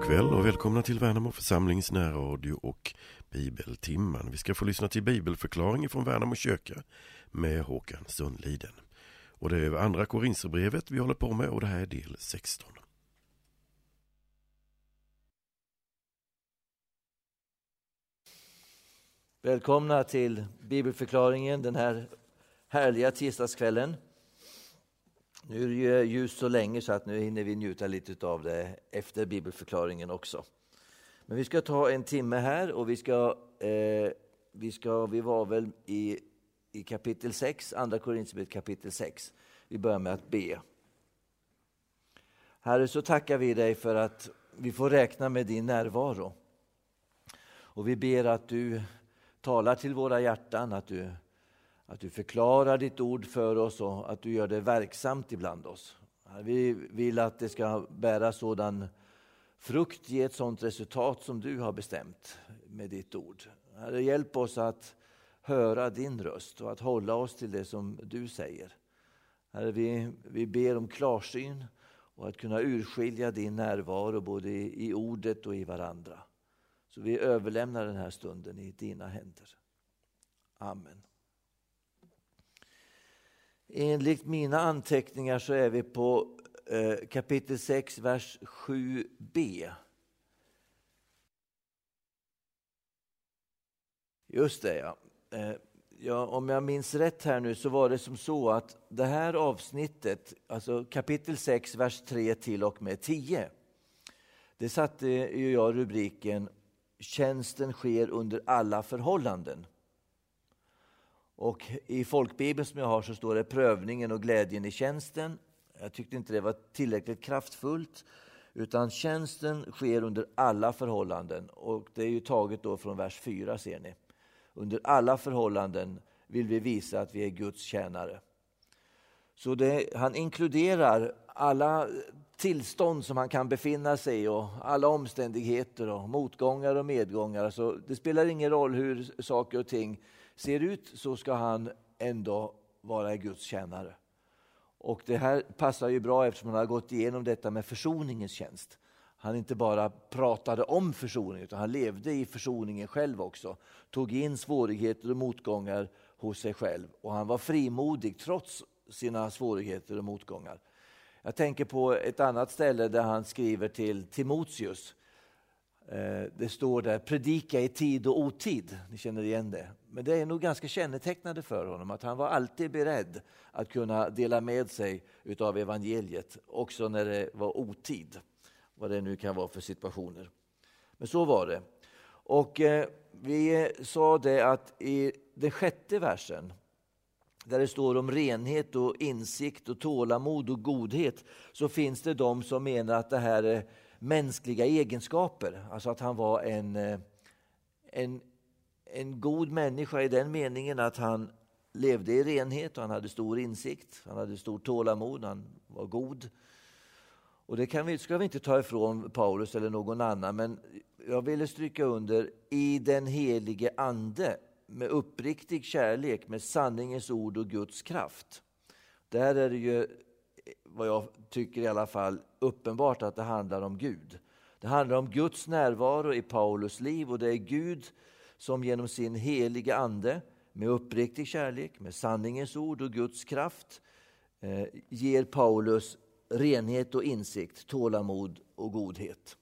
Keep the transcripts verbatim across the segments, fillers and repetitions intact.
kväll och välkomna till Värnamo församlings närradio och bibeltimman. Vi ska få lyssna till bibelförklaring från Värnamo kyrka med Håkan Sundliden. Och det är andra Korinthierbrevet vi håller på med och det här är del sexton. Välkomna till bibelförklaringen den här härliga tisdagskvällen. Nu är det ju ljust så länge så att nu hinner vi njuta lite av det efter bibelförklaringen också. Men vi ska ta en timme här och vi ska, eh, vi ska, vi var väl i, i kapitel sex, andra Korinthierbrevet kapitel sex. Vi börjar med att be. Herre, så tackar vi dig för att vi får räkna med din närvaro. Och vi ber att du talar till våra hjärtan, att du, att du förklarar ditt ord för oss och att du gör det verksamt ibland oss. Vi vill att det ska bära sådan frukt, ge ett sådant resultat som du har bestämt med ditt ord. Herre, hjälp oss att höra din röst och att hålla oss till det som du säger. Herre, vi, vi ber om klarsyn och att kunna urskilja din närvaro både i, i ordet och i varandra. Så vi överlämnar den här stunden i dina händer. Amen. Enligt mina anteckningar så är vi på eh, kapitel sex, vers sju b. Just det, ja. Eh, ja. Om jag minns rätt här nu så var det som så att det här avsnittet, alltså kapitel sex, vers tre till och med tio. Det satte ju jag rubriken Tjänsten sker under alla förhållanden. Och i folkbibeln som jag har så står det prövningen och glädjen i tjänsten. Jag tyckte inte det var tillräckligt kraftfullt. Utan tjänsten sker under alla förhållanden. Och det är ju taget då från vers fyra ser ni. Under alla förhållanden vill vi visa att vi är Guds tjänare. Så det, han inkluderar alla tillstånd som han kan befinna sig i och alla omständigheter och motgångar och medgångar. Så det spelar ingen roll hur saker och ting ser ut, så ska han ändå vara Guds tjänare. Och det här passar ju bra eftersom han har gått igenom detta med försoningens tjänst. Han inte bara pratade om försoning utan han levde i försoningen själv också. Tog in svårigheter och motgångar hos sig själv. Och han var frimodig trots sina svårigheter och motgångar. Jag tänker på ett annat ställe där han skriver till Timoteus. Det står där, predika i tid och otid. Ni känner igen det. Men det är nog ganska kännetecknande för honom att han var alltid beredd att kunna dela med sig utav evangeliet. Också när det var otid. Vad det nu kan vara för situationer. Men så var det. Och eh, vi sa det att i den sjätte versen, där det står om renhet och insikt och tålamod och godhet, så finns det de som menar att det här är mänskliga egenskaper. Alltså att han var en, en, en god människa i den meningen att han levde i renhet och han hade stor insikt. Han hade stor tålamod, han var god. Och det kan vi, ska vi inte ta ifrån Paulus eller någon annan, men jag ville stryka under i den helige ande med uppriktig kärlek, med sanningens ord och Guds kraft. Där är det ju, vad jag tycker i alla fall, uppenbart att det handlar om Gud. Det handlar om Guds närvaro i Paulus liv och det är Gud som genom sin heliga ande med uppriktig kärlek, med sanningens ord och Guds kraft eh, ger Paulus renhet och insikt, tålamod och godhet.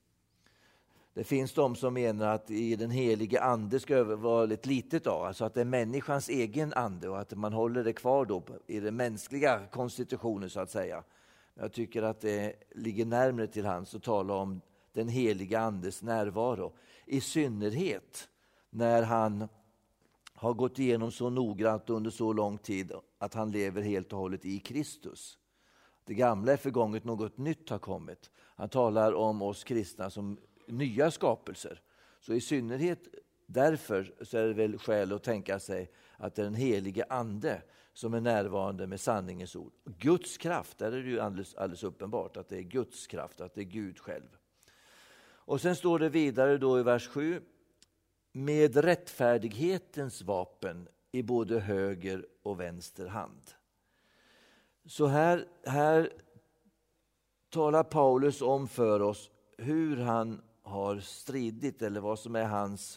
Det finns de som menar att i den helige ande ska vara lite litet av, alltså att det är människans egen ande och att man håller det kvar då i den mänskliga konstitutionen så att säga. Jag tycker att det ligger närmare till hands att tala om den heliga andes närvaro. I synnerhet när han har gått igenom så noggrant under så lång tid att han lever helt och hållet i Kristus. Det gamla är förgånget, något nytt har kommit. Han talar om oss kristna som nya skapelser. Så i synnerhet därför så är det väl skäl att tänka sig att det är den helige ande som är närvarande med sanningens ord. Guds kraft, där är det ju alldeles, alldeles uppenbart att det är Guds kraft, att det är Gud själv. Och sen står det vidare då i vers sju. Med rättfärdighetens vapen i både höger och vänster hand. Så här, här talar Paulus om för oss hur han har stridit eller vad som är hans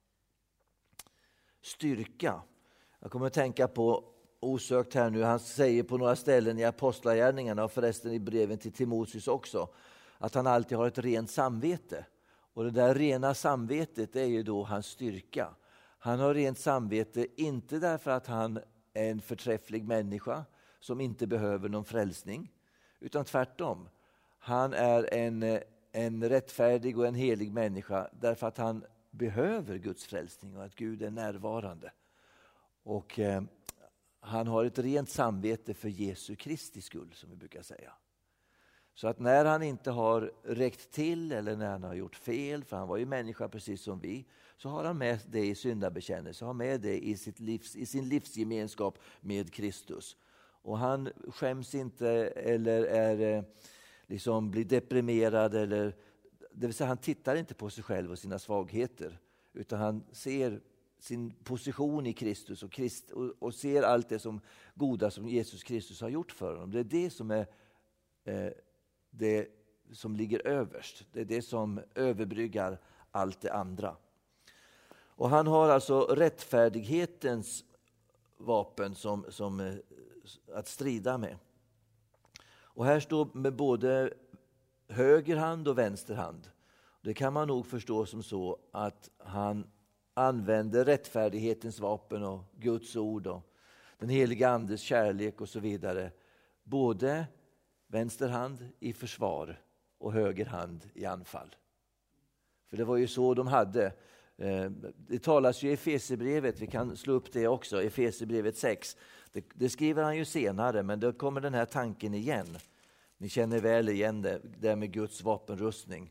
styrka. Jag kommer att tänka på osökt här nu, han säger på några ställen i Apostlagärningarna och förresten i breven till Timoteus också, att han alltid har ett rent samvete. Och det där rena samvetet är ju då hans styrka. Han har rent samvete inte därför att han är en förträfflig människa som inte behöver någon frälsning, utan tvärtom. Han är en, en rättfärdig och en helig människa därför att han behöver Guds frälsning och att Gud är närvarande. Och eh, han har ett rent samvete för Jesu Kristi skull, som vi brukar säga. Så att när han inte har räckt till eller när han har gjort fel, för han var ju människa precis som vi, så har han med det i syndabekännelse, har med det i, sitt livs, i sin livsgemenskap med Kristus. Och han skäms inte eller är, liksom, blir deprimerad. Eller, det vill säga han tittar inte på sig själv och sina svagheter, utan han ser sin position i Kristus och, Christ, och, och ser allt det som goda som Jesus Kristus har gjort för honom. Det är det som är eh, det som ligger överst. Det är det som överbryggar allt det andra. Och han har alltså rättfärdighetens vapen som, som eh, att strida med. Och här står med både höger hand och vänster hand. Det kan man nog förstå som så att han använder rättfärdighetens vapen och Guds ord och den heliga andes kärlek och så vidare. Både vänster hand i försvar och höger hand i anfall. För det var ju så de hade. Det talas ju i Efesierbrevet, vi kan slå upp det också, Efesierbrevet sex. Det, det skriver han ju senare, men då kommer den här tanken igen. Ni känner väl igen det, det med Guds vapenrustning.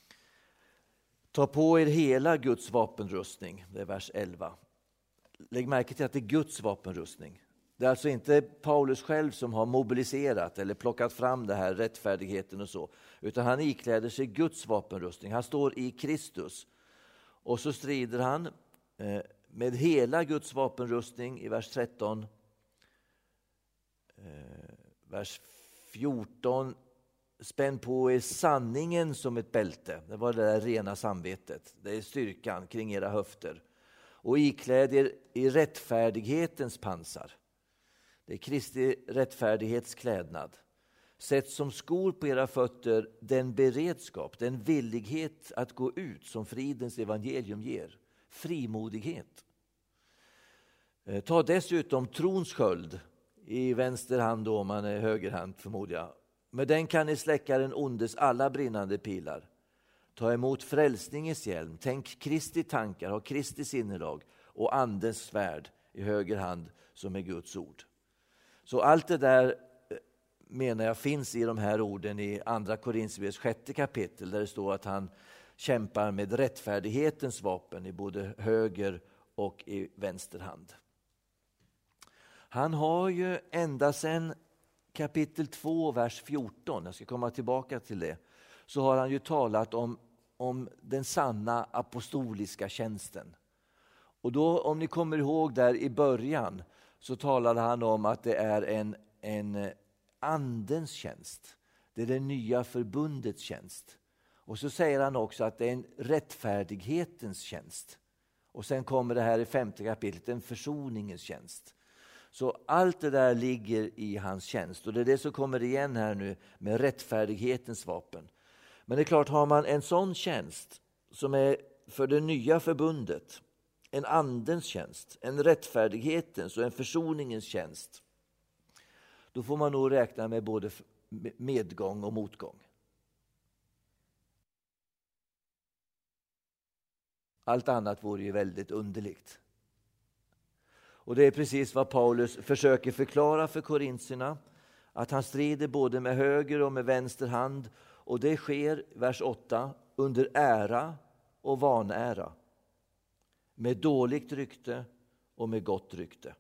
Ta på er hela Guds vapenrustning, det är vers elva. Lägg märke till att det är Guds vapenrustning. Det är alltså inte Paulus själv som har mobiliserat eller plockat fram det här rättfärdigheten och så, utan han ikläder sig Guds vapenrustning. Han står i Kristus. Och så strider han eh, med hela Guds vapenrustning i vers tretton. Eh, vers fjorton. Spänn på er sanningen som ett bälte. Det var det där rena samvetet. Det är styrkan kring era höfter. Och ikläd er i rättfärdighetens pansar. Det är Kristi rättfärdighetsklädnad. Sätt som skor på era fötter den beredskap, den villighet att gå ut som fridens evangelium ger. Frimodighet. Ta dessutom trons sköld i vänster hand då, om man är högerhand förmodar jag. Med den kan ni släcka den ondes alla brinnande pilar. Ta emot frälsningens hjälm, tänk Kristi tankar, ha Kristi sinnelag och andens svärd i höger hand som är Guds ord. Så allt det där menar jag finns i de här orden i andra Korinthierbrevets sjätte kapitel, där det står att han kämpar med rättfärdighetens vapen i både höger och i vänster hand. Han har ju ända sedan kapitel två, vers fjorton, jag ska komma tillbaka till det, så har han ju talat om, om den sanna apostoliska tjänsten. Och då, om ni kommer ihåg där i början, så talade han om att det är en, en andens tjänst. Det är det nya förbundets tjänst. Och så säger han också att det är en rättfärdighetens tjänst. Och sen kommer det här i femte kapitlet, en försoningens tjänst. Så allt det där ligger i hans tjänst. Och det är det som kommer igen här nu med rättfärdighetens vapen. Men det är klart, har man en sån tjänst som är för det nya förbundet, en andens tjänst, en rättfärdighetens och en försoningens tjänst, då får man nog räkna med både medgång och motgång. Allt annat vore ju väldigt underligt. Och det är precis vad Paulus försöker förklara för korintierna, att han strider både med höger och med vänster hand, och det sker, vers åtta, under ära och vanära, med dåligt rykte och med gott rykte.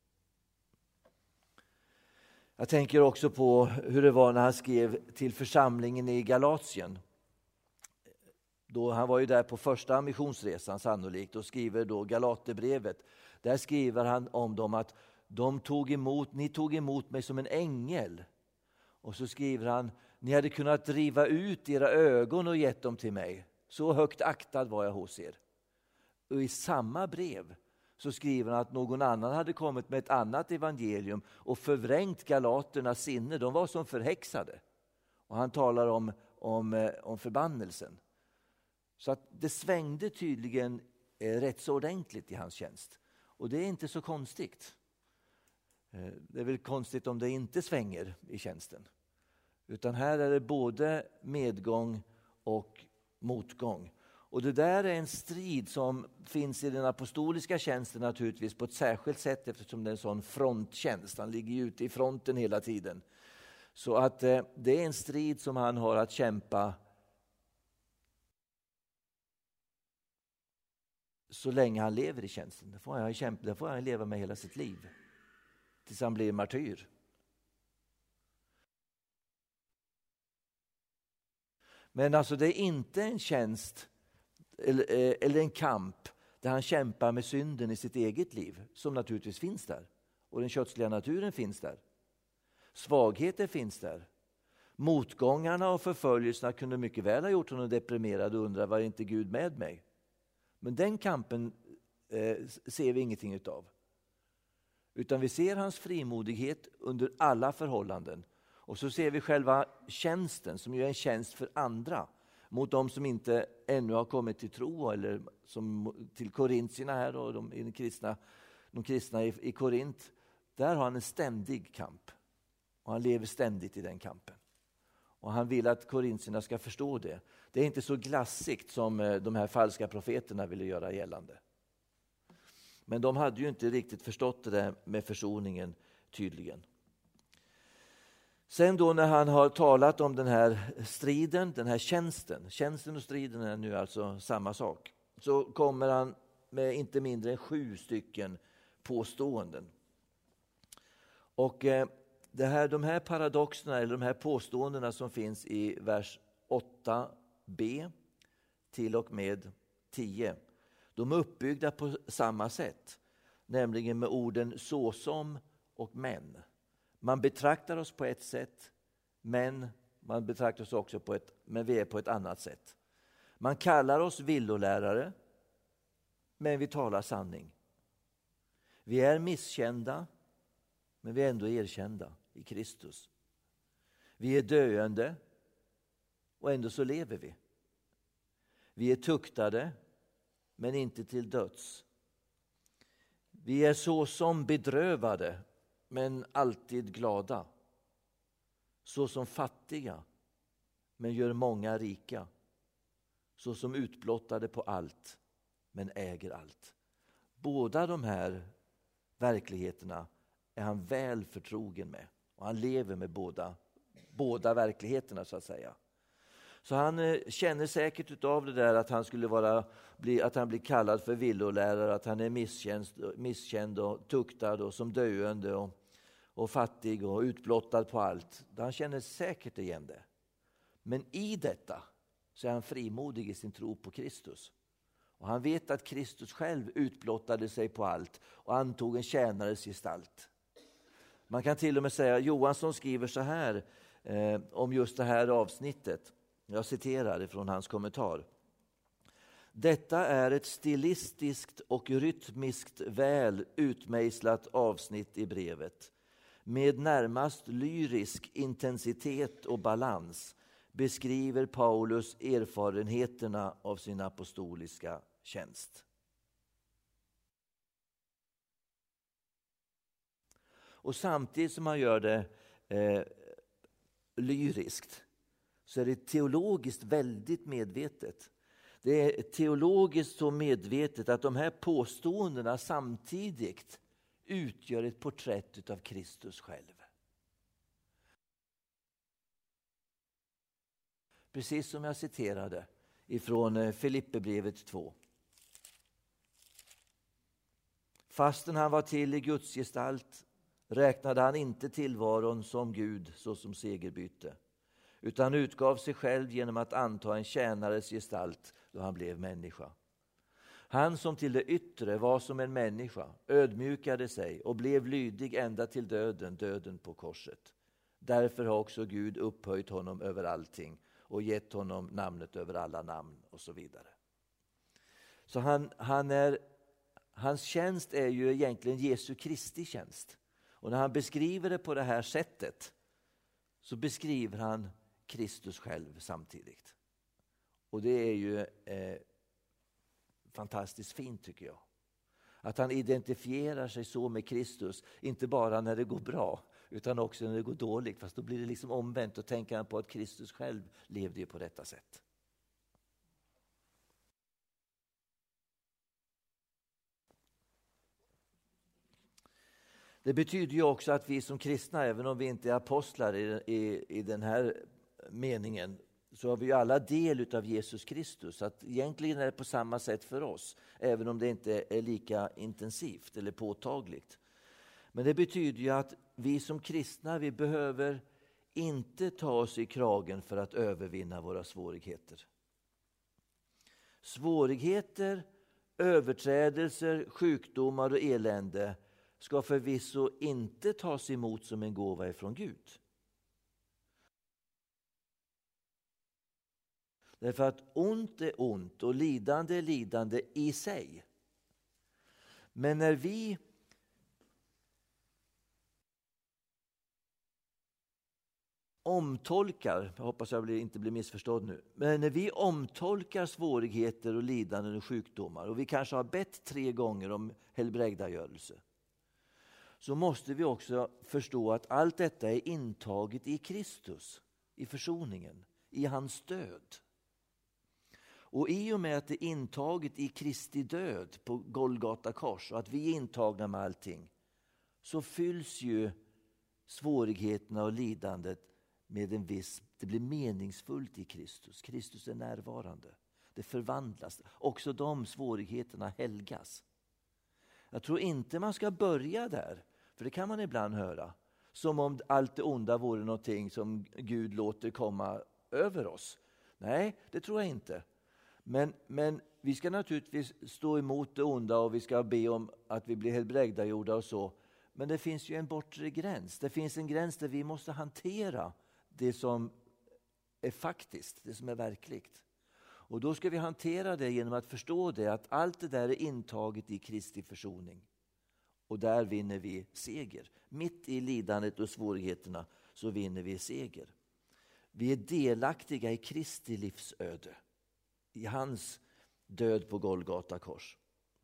Jag tänker också på hur det var när han skrev till församlingen i Galatien. Då han var ju där på första missionsresan sannolikt och skriver då Galaterbrevet. Där skriver han om dem att de tog emot, ni tog emot mig som en ängel. Och så skriver han, ni hade kunnat driva ut era ögon och gett dem till mig. Så högt aktad var jag hos er. Och i samma brev så skriver han att någon annan hade kommit med ett annat evangelium och förvrängt galaternas sinne. De var som förhäxade. Och han talar om, om, om förbannelsen. Så att det svängde tydligen eh, rätt så ordentligt i hans tjänst. Och det är inte så konstigt. Eh, det är väl konstigt om det inte svänger i tjänsten. Utan här är det både medgång och motgång. Och det där är en strid som finns i den apostoliska tjänsten naturligtvis på ett särskilt sätt eftersom det är en sån fronttjänst. Han ligger ju ute i fronten hela tiden. Så att eh, det är en strid som han har att kämpa så länge han lever i tjänsten. Det får han, kämpa, det får han leva med hela sitt liv. Tills han blir martyr. Men alltså det är inte en tjänst eller, eller en kamp där han kämpar med synden i sitt eget liv, som naturligtvis finns där. Och den kötsliga naturen finns där. Svagheten finns där. Motgångarna och förföljelserna kunde mycket väl ha gjort honom deprimerad och undra, var inte Gud med mig? Men den kampen eh, ser vi ingenting utav. Utan vi ser hans frimodighet under alla förhållanden. Och så ser vi själva tjänsten som ju är en tjänst för andra. Mot de som inte ännu har kommit till tro eller som till korintierna här och de, de kristna, de kristna i, i Korint. Där har han en ständig kamp. Och han lever ständigt i den kampen. Och han vill att korintierna ska förstå det. Det är inte så glassigt som de här falska profeterna ville göra gällande. Men de hade ju inte riktigt förstått det där med försoningen tydligen. Sen då när han har talat om den här striden, den här tjänsten. Tjänsten och striden är nu alltså samma sak. Så kommer han med inte mindre än sju stycken påståenden. Och eh, det här, de här paradoxerna eller de här påståendena som finns i vers åtta b till och med tio. De är uppbyggda på samma sätt. Nämligen med orden såsom och men. Man betraktar oss på ett sätt, men man betraktar oss också på ett, men vi är på ett annat sätt. Man kallar oss villolärare, men vi talar sanning. Vi är misskända, men vi är ändå erkända i Kristus. Vi är döende, och ändå så lever vi. Vi är tuktade, men inte till döds. Vi är så som bedrövade, men alltid glada. Så som fattiga, men gör många rika. Så som utblottade på allt, men äger allt. Båda de här verkligheterna är han väl förtrogen med. Och han lever med båda, båda verkligheterna så att säga. Så han eh, känner säkert utav det där att han skulle vara, bli, att han blir kallad för villolärare, att han är misskänd, misskänd och tuktad och som döende och, och fattig och utblottad på allt. Han känner säkert igen det. Men i detta så är han frimodig i sin tro på Kristus. Och han vet att Kristus själv utblottade sig på allt och antog en tjänares gestalt. Man kan till och med säga, Johansson skriver så här eh, om just det här avsnittet. Jag citerar ifrån hans kommentar. Detta är ett stilistiskt och rytmiskt väl utmejslat avsnitt i brevet. Med närmast lyrisk intensitet och balans beskriver Paulus erfarenheterna av sin apostoliska tjänst. Och samtidigt som han gör det eh, lyriskt så är det teologiskt väldigt medvetet. Det är teologiskt så medvetet att de här påståendena samtidigt utgör ett porträtt av Kristus själv. Precis som jag citerade ifrån Filipperbrevet två. Fastän han var till i Guds gestalt räknade han inte tillvaron som Gud såsom segerbyte, utan utgav sig själv genom att anta en tjänares gestalt då han blev människa. Han som till det yttre var som en människa ödmjukade sig och blev lydig ända till döden, döden på korset. Därför har också Gud upphöjt honom över allting och gett honom namnet över alla namn och så vidare. Så han, han är, hans tjänst är ju egentligen Jesu Kristi tjänst. Och när han beskriver det på det här sättet så beskriver han Kristus själv samtidigt. Och det är ju eh, fantastiskt fint tycker jag. Att han identifierar sig så med Kristus, inte bara när det går bra utan också när det går dåligt. Fast då blir det liksom omvänt och tänker han på att Kristus själv levde ju på detta sätt. Det betyder ju också att vi som kristna, även om vi inte är apostlar i, i, i den här meningen, så har vi ju alla del av Jesus Kristus. Så att egentligen är det på samma sätt för oss, även om det inte är lika intensivt eller påtagligt. Men det betyder ju att vi som kristna, vi behöver inte ta oss i kragen för att övervinna våra svårigheter. Svårigheter, överträdelser, sjukdomar och elände ska förvisso inte tas emot som en gåva ifrån Gud. Därför att ont är ont och lidande är lidande i sig. Men när vi omtolkar, jag hoppas jag inte blir missförstådd nu, men när vi omtolkar svårigheter och lidanden och sjukdomar, och vi kanske har bett tre gånger om helbrägdagörelse, så måste vi också förstå att allt detta är intaget i Kristus, i försoningen, i hans död. Och i och med att det är intaget i Kristi död på Golgata kors och att vi är intagna med allting, så fylls ju svårigheterna och lidandet med en viss, det blir meningsfullt i Kristus. Kristus är närvarande. Det förvandlas. Också de svårigheterna helgas. Jag tror inte man ska börja där, för det kan man ibland höra. Som om allt det onda vore någonting som Gud låter komma över oss. Nej, det tror jag inte. Men, men vi ska naturligtvis stå emot det onda och vi ska be om att vi blir helbrägdagjorda och så. Men det finns ju en bortre gräns. Det finns en gräns där vi måste hantera det som är faktiskt, det som är verkligt. Och då ska vi hantera det genom att förstå det, att allt det där är intaget i Kristi försoning. Och där vinner vi seger. Mitt i lidandet och svårigheterna så vinner vi seger. Vi är delaktiga i Kristi livsöde, i hans död på Golgata kors.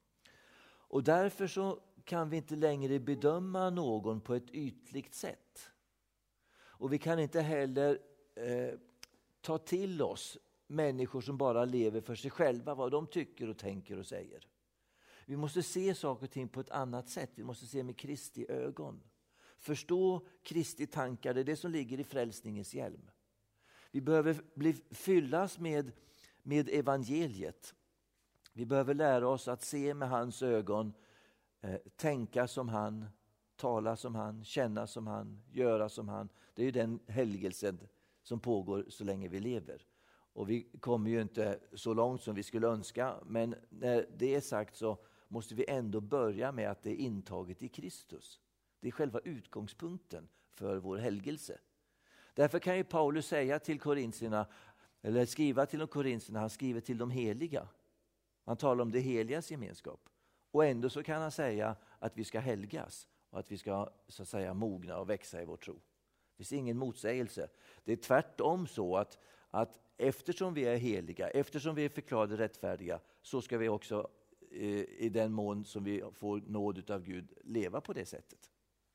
Och därför så kan vi inte längre bedöma någon på ett ytligt sätt. Och vi kan inte heller eh, ta till oss människor som bara lever för sig själva, vad de tycker och tänker och säger. Vi måste se saker och ting på ett annat sätt. Vi måste se med Kristi ögon. Förstå Kristi tankar, det är det som ligger i frälsningens hjälm. Vi behöver bli fyllas med, med evangeliet. Vi behöver lära oss att se med hans ögon, eh, tänka som han, tala som han, känna som han, göra som han. Det är ju den helgelsen som pågår så länge vi lever. Och vi kommer ju inte så långt som vi skulle önska, men när det är sagt så måste vi ändå börja med att det är intaget i Kristus. Det är själva utgångspunkten för vår helgelse. Därför kan ju Paulus säga till korintierna, eller skriva till de korintierna, han skriver till de heliga. Han talar om det heligas gemenskap. Och ändå så kan han säga att vi ska helgas och att vi ska så att säga mogna och växa i vår tro. Det finns ingen motsägelse. Det är tvärtom så att, att eftersom vi är heliga, eftersom vi är förklarade rättfärdiga, så ska vi också eh, i den mån som vi får nåd av Gud leva på det sättet.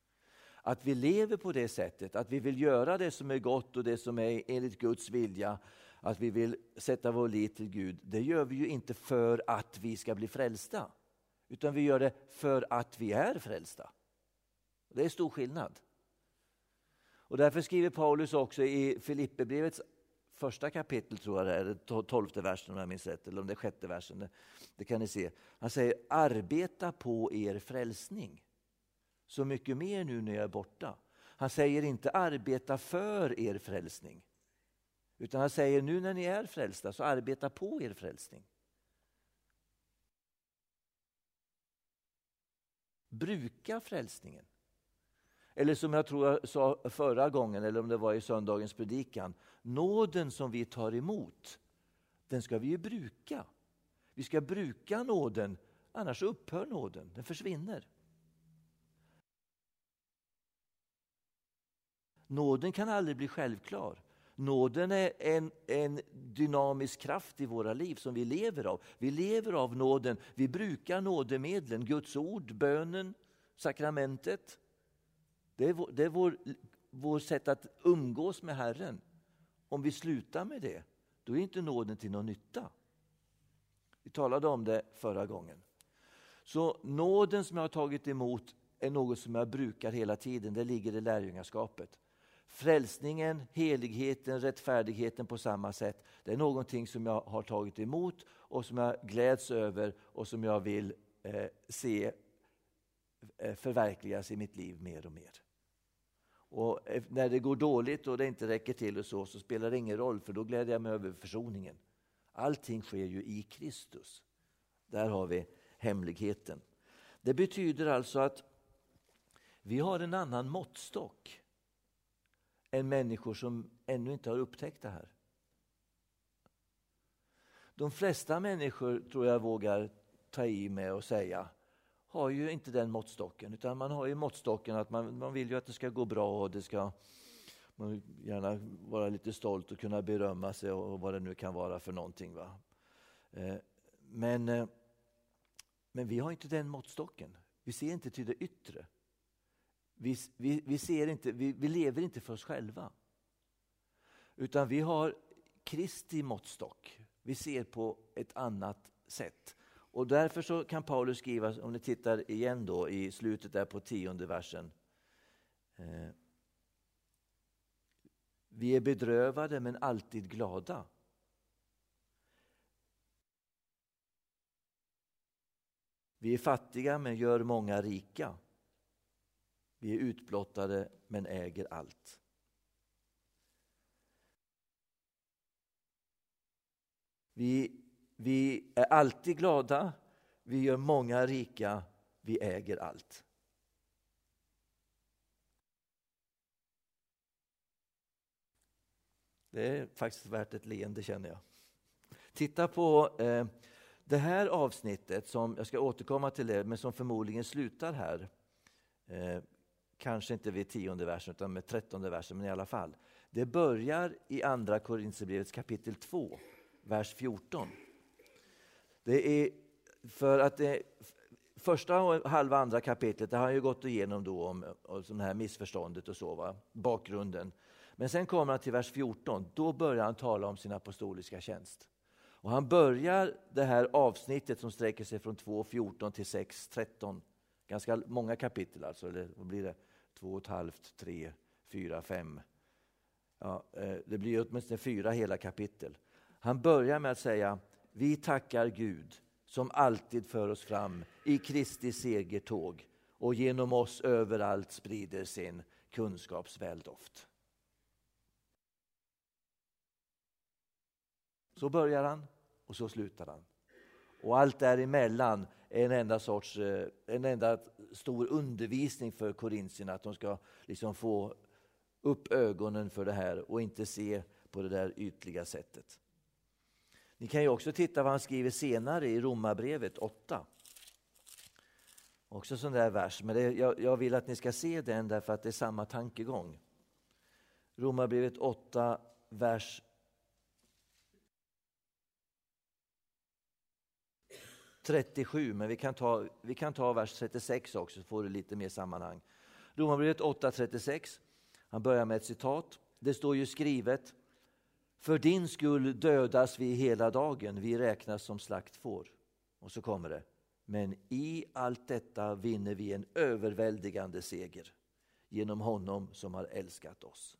Att vi lever på det sättet, att vi vill göra det som är gott och det som är enligt Guds vilja, att vi vill sätta vår lit till Gud, det gör vi ju inte för att vi ska bli frälsta, utan vi gör det för att vi är frälsta. Det är stor skillnad. Och därför skriver Paulus också i Filipperbrevets första kapitel, tror jag det är, tolfte versen om jag minns rätt, eller om det är sjätte versen, det, det kan ni se. Han säger, arbeta på er frälsning. Så mycket mer nu när jag är borta. Han säger inte arbeta för er frälsning. Utan han säger nu när ni är frälsta så arbeta på er frälsning. Bruka frälsningen. Eller som jag tror jag sa förra gången, eller om det var i söndagens predikan, nåden som vi tar emot, den ska vi ju bruka. Vi ska bruka nåden, annars upphör nåden, den försvinner. Nåden kan aldrig bli självklar. Nåden är en, en dynamisk kraft i våra liv som vi lever av. Vi lever av nåden, vi brukar nådemedlen, Guds ord, bönen, sakramentet. Det är, vår, det är vår, vår sätt att umgås med Herren. Om vi slutar med det, då är inte nåden till någon nytta. Vi talade om det förra gången. Så nåden som jag har tagit emot är något som jag brukar hela tiden. Det ligger i lärjungaskapet. Frälsningen, heligheten, rättfärdigheten på samma sätt. Det är någonting som jag har tagit emot och som jag gläds över och som jag vill eh, se eh, förverkligas i mitt liv mer och mer. Och när det går dåligt och det inte räcker till och så, så spelar det ingen roll, för då gläder jag mig över försoningen. Allting sker ju i Kristus. Där har vi hemligheten. Det betyder alltså att vi har en annan måttstock än människor som ännu inte har upptäckt det här. De flesta människor, tror jag vågar ta i med och säga, har ju inte den måttstocken, utan man har ju måttstocken att man, man vill ju att det ska gå bra och det ska man vill gärna vara lite stolt och kunna berömma sig och vad det nu kan vara för någonting. Va? Eh, men, eh, men vi har inte den måttstocken. Vi ser inte till det yttre. Vi, vi, vi, ser inte, vi, vi lever inte för oss själva. Utan vi har Kristi måttstock. Vi ser på ett annat sätt. Och därför så kan Paulus skriva, om ni tittar igen då i slutet där på tionde versen. Eh, vi är bedrövade men alltid glada. Vi är fattiga men gör många rika. Vi är utblottade men äger allt. Vi, vi är alltid glada, vi gör många rika, vi äger allt. Det är faktiskt värt ett leende, känner jag. Titta på eh, det här avsnittet, som jag ska återkomma till det, men som förmodligen slutar här. Eh, kanske inte vid tionde versen utan med trettonde versen, men i alla fall. Det börjar i andra Korinthierbrevets kapitel två, vers fjorton. Det är för att det första och halva andra kapitlet, det har ju gått igenom då om, om sån här missförståndet och så, va? Bakgrunden. Men sen kommer han till vers fjorton, då börjar han tala om sin apostoliska tjänst. Och han börjar det här avsnittet som sträcker sig från två fjorton till sex tretton. Ganska många kapitel alltså, eller vad blir det? Två och ett halvt, tre, fyra, fem. Ja, det blir åtminstone fyra hela kapitel. Han börjar med att säga, vi tackar Gud som alltid för oss fram i Kristi segertåg och genom oss överallt sprider sin kunskapsväldoft. Så börjar han och så slutar han. Och allt däremellan är en enda sorts, en enda stor undervisning för korintierna, att de ska liksom få upp ögonen för det här och inte se på det där ytliga sättet. Ni kan ju också titta vad han skriver senare i Romarbrevet åtta. Också sån där vers, men det, jag, jag vill att ni ska se den därför att det är samma tankegång. Romarbrevet åtta, vers trettiosju, men vi kan ta, vi kan ta vers trettiosex också, så får du lite mer sammanhang. Romarbrevet åtta trettiosex, han börjar med ett citat. Det står ju skrivet, för din skull dödas vi hela dagen, vi räknas som slaktfår. Och så kommer det, men i allt detta vinner vi en överväldigande seger genom honom som har älskat oss.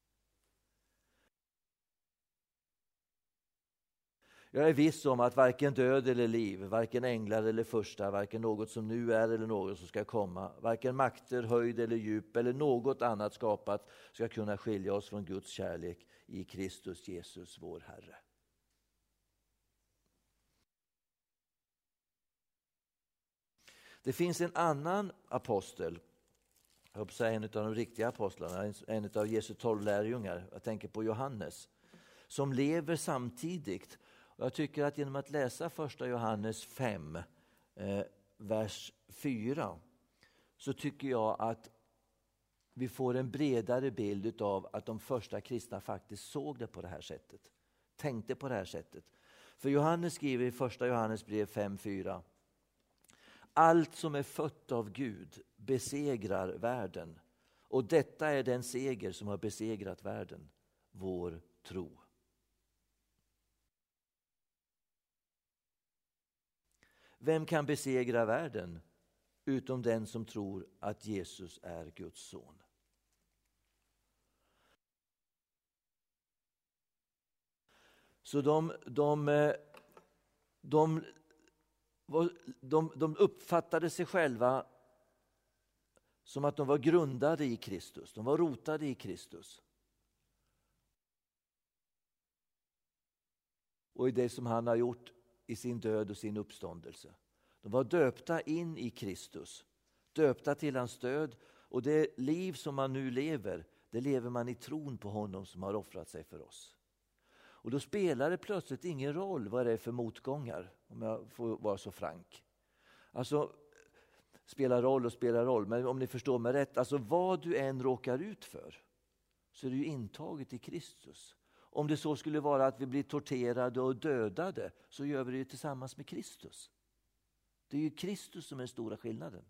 Jag är viss om att varken död eller liv, varken änglar eller första, varken något som nu är eller något som ska komma, varken makter, höjd eller djup eller något annat skapat ska kunna skilja oss från Guds kärlek i Kristus Jesus, vår Herre. Det finns en annan apostel jag hoppas säga en av de riktiga apostlarna, en av Jesu tolv lärjungar. Jag tänker på Johannes, som lever samtidigt. Och jag tycker att genom att läsa första Johannes fem, eh, vers fyra, så tycker jag att vi får en bredare bild av att de första kristna faktiskt såg det på det här sättet. Tänkte på det här sättet. För Johannes skriver i första Johannes brev fem fyra: allt som är fött av Gud besegrar världen, och detta är den seger som har besegrat världen, vår tro. Vem kan besegra världen utom den som tror att Jesus är Guds son? Så de, de, de, de, de uppfattade sig själva som att de var grundade i Kristus. De var rotade i Kristus. Och i det som han har gjort i sin död och sin uppståndelse. De var döpta in i Kristus. Döpta till hans död. Och det liv som man nu lever, det lever man i tron på honom som har offrat sig för oss. Och då spelar det plötsligt ingen roll vad det är för motgångar, om jag får vara så frank. Alltså, spelar roll och spelar roll, men om ni förstår mig rätt, alltså vad du än råkar ut för, så är du ju intaget i Kristus. Om det så skulle vara att vi blir torterade och dödade, så gör vi det tillsammans med Kristus. Det är ju Kristus som är den stora skillnaden.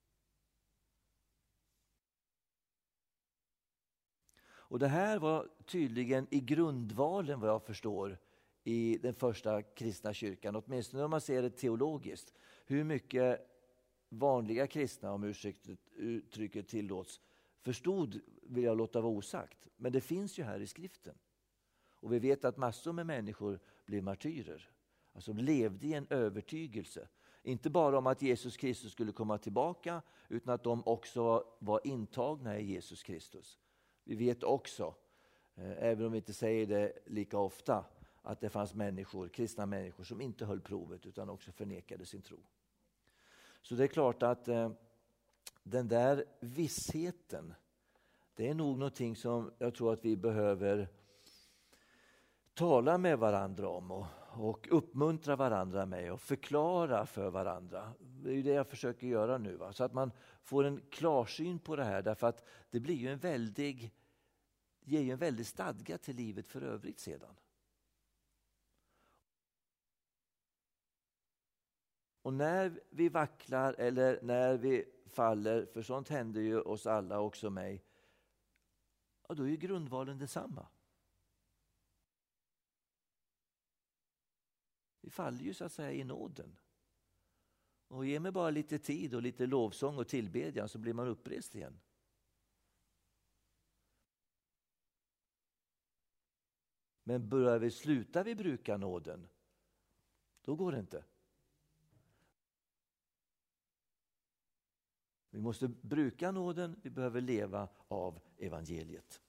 Och det här var tydligen i grundvalen, vad jag förstår, i den första kristna kyrkan. Åtminstone om man ser det teologiskt. Hur mycket vanliga kristna, om uttrycket tillåts, förstod vill jag låta vara osagt. Men det finns ju här i skriften. Och vi vet att massor med människor blev martyrer. Alltså levde i en övertygelse. Inte bara om att Jesus Kristus skulle komma tillbaka, utan att de också var intagna i Jesus Kristus. Vi vet också, även om vi inte säger det lika ofta, att det fanns människor, kristna människor som inte höll provet utan också förnekade sin tro. Så det är klart att eh, den där vissheten, det är nog någonting som jag tror att vi behöver tala med varandra om och, och uppmuntra varandra med och förklara för varandra. Det är ju det jag försöker göra nu. Va? Så att man får en klarsyn på det här, därför att det blir ju en väldig, ger ju en väldig stadga till livet för övrigt sedan. Och när vi vacklar eller när vi faller, för sånt händer ju oss alla, också mig, ja, då är ju grundvalen detsamma. Vi faller ju så att säga i nåden. Och ge mig bara lite tid och lite lovsång och tillbedjan, så blir man upprest igen. Men börjar vi sluta vi bruka nåden, då går det inte. Vi måste bruka nåden, vi behöver leva av evangeliet.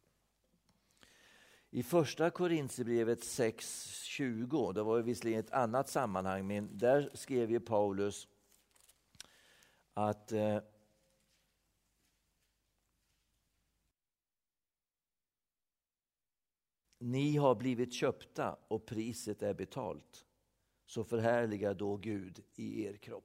I första Korinthierbrevet sex tjugo, det var ju visserligen ett annat sammanhang, men där skrev ju Paulus att eh, ni har blivit köpta och priset är betalt. Så förhärliga då Gud i er kropp.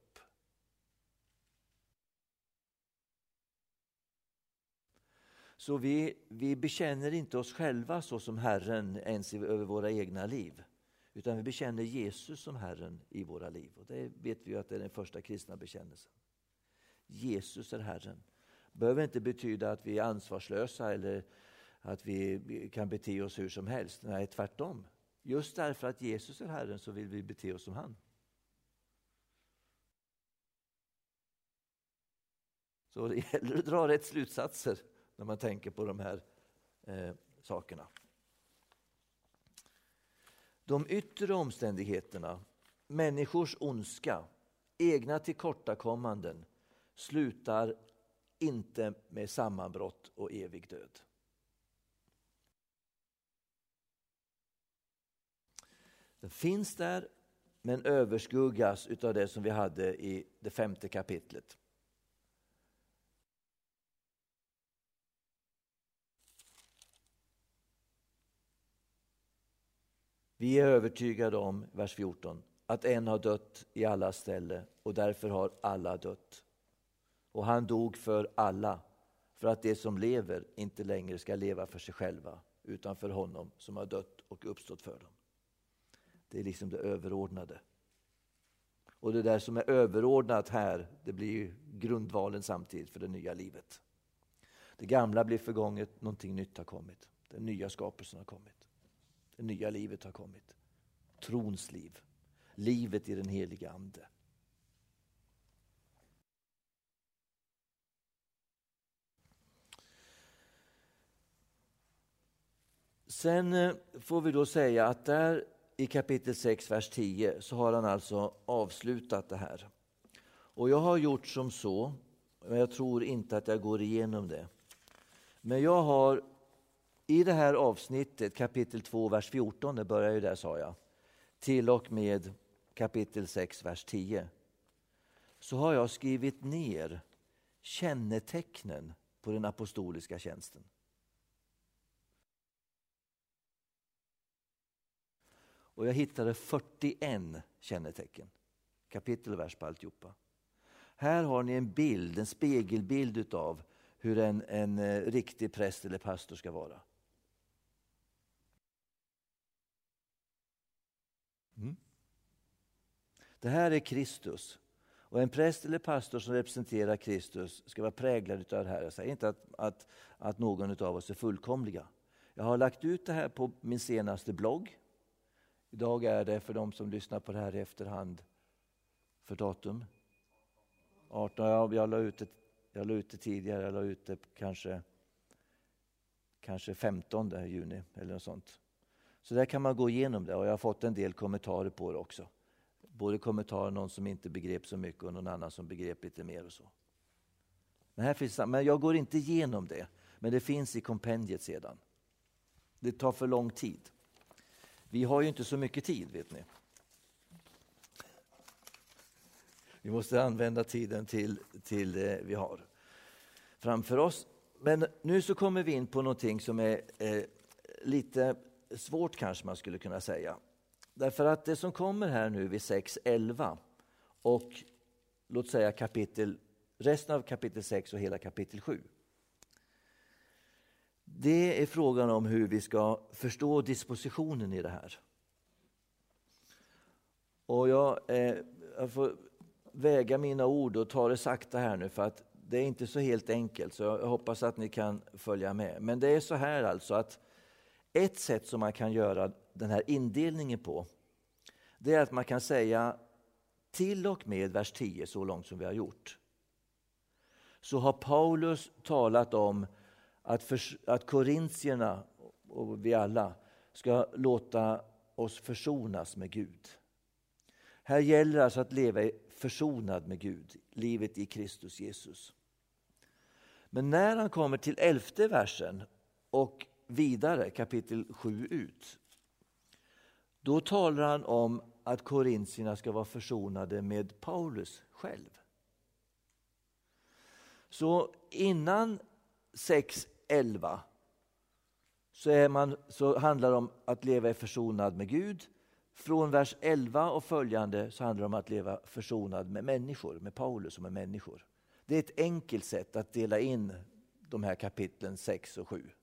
Så vi, vi bekänner inte oss själva så som Herren ens över våra egna liv. Utan vi bekänner Jesus som Herren i våra liv. Och det vet vi ju att det är den första kristna bekännelsen. Jesus är Herren. Behöver inte betyda att vi är ansvarslösa eller att vi kan bete oss hur som helst. Nej, tvärtom. Just därför att Jesus är Herren så vill vi bete oss som han. Så det gäller att dra rätt slutsatser när man tänker på de här eh, sakerna. De yttre omständigheterna, människors ondska, egna tillkortakommanden slutar inte med sammanbrott och evig död. Den finns där, men överskuggas utav det som vi hade i det femte kapitlet. Vi är övertygade om, vers fjorton, att en har dött i alla ställe och därför har alla dött. Och han dog för alla, för att de som lever inte längre ska leva för sig själva, utan för honom som har dött och uppstått för dem. Det är liksom det överordnade. Och det där som är överordnat här, det blir ju grundvalen samtidigt för det nya livet. Det gamla blir förgånget, någonting nytt har kommit. Den nya skapelsen har kommit. Det nya livet har kommit. Trons liv. Livet i den heliga ande. Sen får vi då säga att där i kapitel sex, vers tio, så har han alltså avslutat det här. Och jag har gjort som så, men jag tror inte att jag går igenom det. Men jag har i det här avsnittet, kapitel två, vers fjorton, det börjar ju där sa jag, till och med kapitel sex, vers tio, så har jag skrivit ner kännetecknen på den apostoliska tjänsten. Och jag hittade fyrtioett kännetecken, kapitel och vers på alltihopa. Här har ni en bild, en spegelbild utav hur en, en riktig präst eller pastor ska vara. Mm. Det här är Kristus. Och en präst eller pastor som representerar Kristus ska vara präglad av det här. Jag säger inte att, att, att någon av oss är fullkomliga. Jag har lagt ut det här på min senaste blogg. Idag är det, för de som lyssnar på det här i efterhand, för datum arton. Ja, jag la ut det, jag la ut det tidigare. Jag la ut det kanske, kanske femtonde juni eller något sånt. Så där kan man gå igenom det, och jag har fått en del kommentarer på det också. Både kommentarer, någon som inte begrep så mycket och någon annan som begrep lite mer och så. Men, här finns, men jag går inte igenom det, men det finns i kompendiet sedan. Det tar för lång tid. Vi har ju inte så mycket tid, vet ni. Vi måste använda tiden till, till det vi har framför oss. Men nu så kommer vi in på någonting som är eh, lite svårt, kanske man skulle kunna säga. Därför att det som kommer här nu vid sex elva och låt säga kapitel, resten av kapitel sex och hela kapitel sju. Det är frågan om hur vi ska förstå dispositionen i det här. Och jag, eh, jag får väga mina ord och ta det sakta här nu, för att det är inte så helt enkelt. Så jag hoppas att ni kan följa med. Men det är så här alltså att ett sätt som man kan göra den här indelningen på, det är att man kan säga till och med vers tio, så långt som vi har gjort, så har Paulus talat om att, för, att korintierna och vi alla ska låta oss försonas med Gud. Här gäller alltså att leva försonad med Gud, livet i Kristus Jesus. Men när han kommer till elfte versen och vidare, kapitel sju ut, då talar han om att korintierna ska vara försonade med Paulus själv. Så innan sex elva så, är man, så handlar det om att leva försonad med Gud. Från vers elva och följande så handlar det om att leva försonad med människor, med Paulus som är människor. Det är ett enkelt sätt att dela in de här kapitlen sex och sju.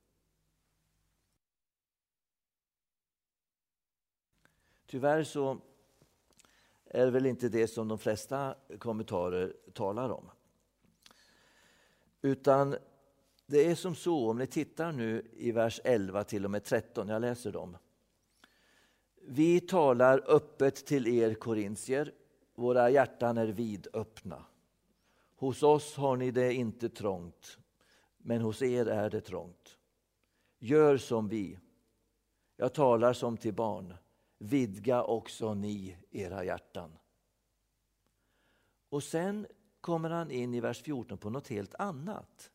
Tyvärr så är det väl inte det som de flesta kommentarer talar om. Utan det är som så, om ni tittar nu i vers elva till och med tretton, jag läser dem. Vi talar öppet till er korintier, våra hjärtan är vidöppna. Hos oss har ni det inte trångt, men hos er är det trångt. Gör som vi. Jag talar som till barn. Vidga också ni era hjärtan. Och sen kommer han in i vers fjorton på något helt annat.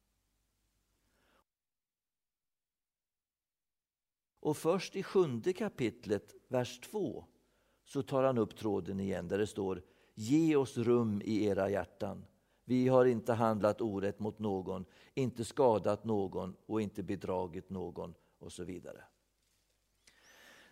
Och först i sjunde kapitlet, vers två, så tar han upp tråden igen där det står: ge oss rum i era hjärtan. Vi har inte handlat orätt mot någon, inte skadat någon och inte bedragit någon, och så vidare.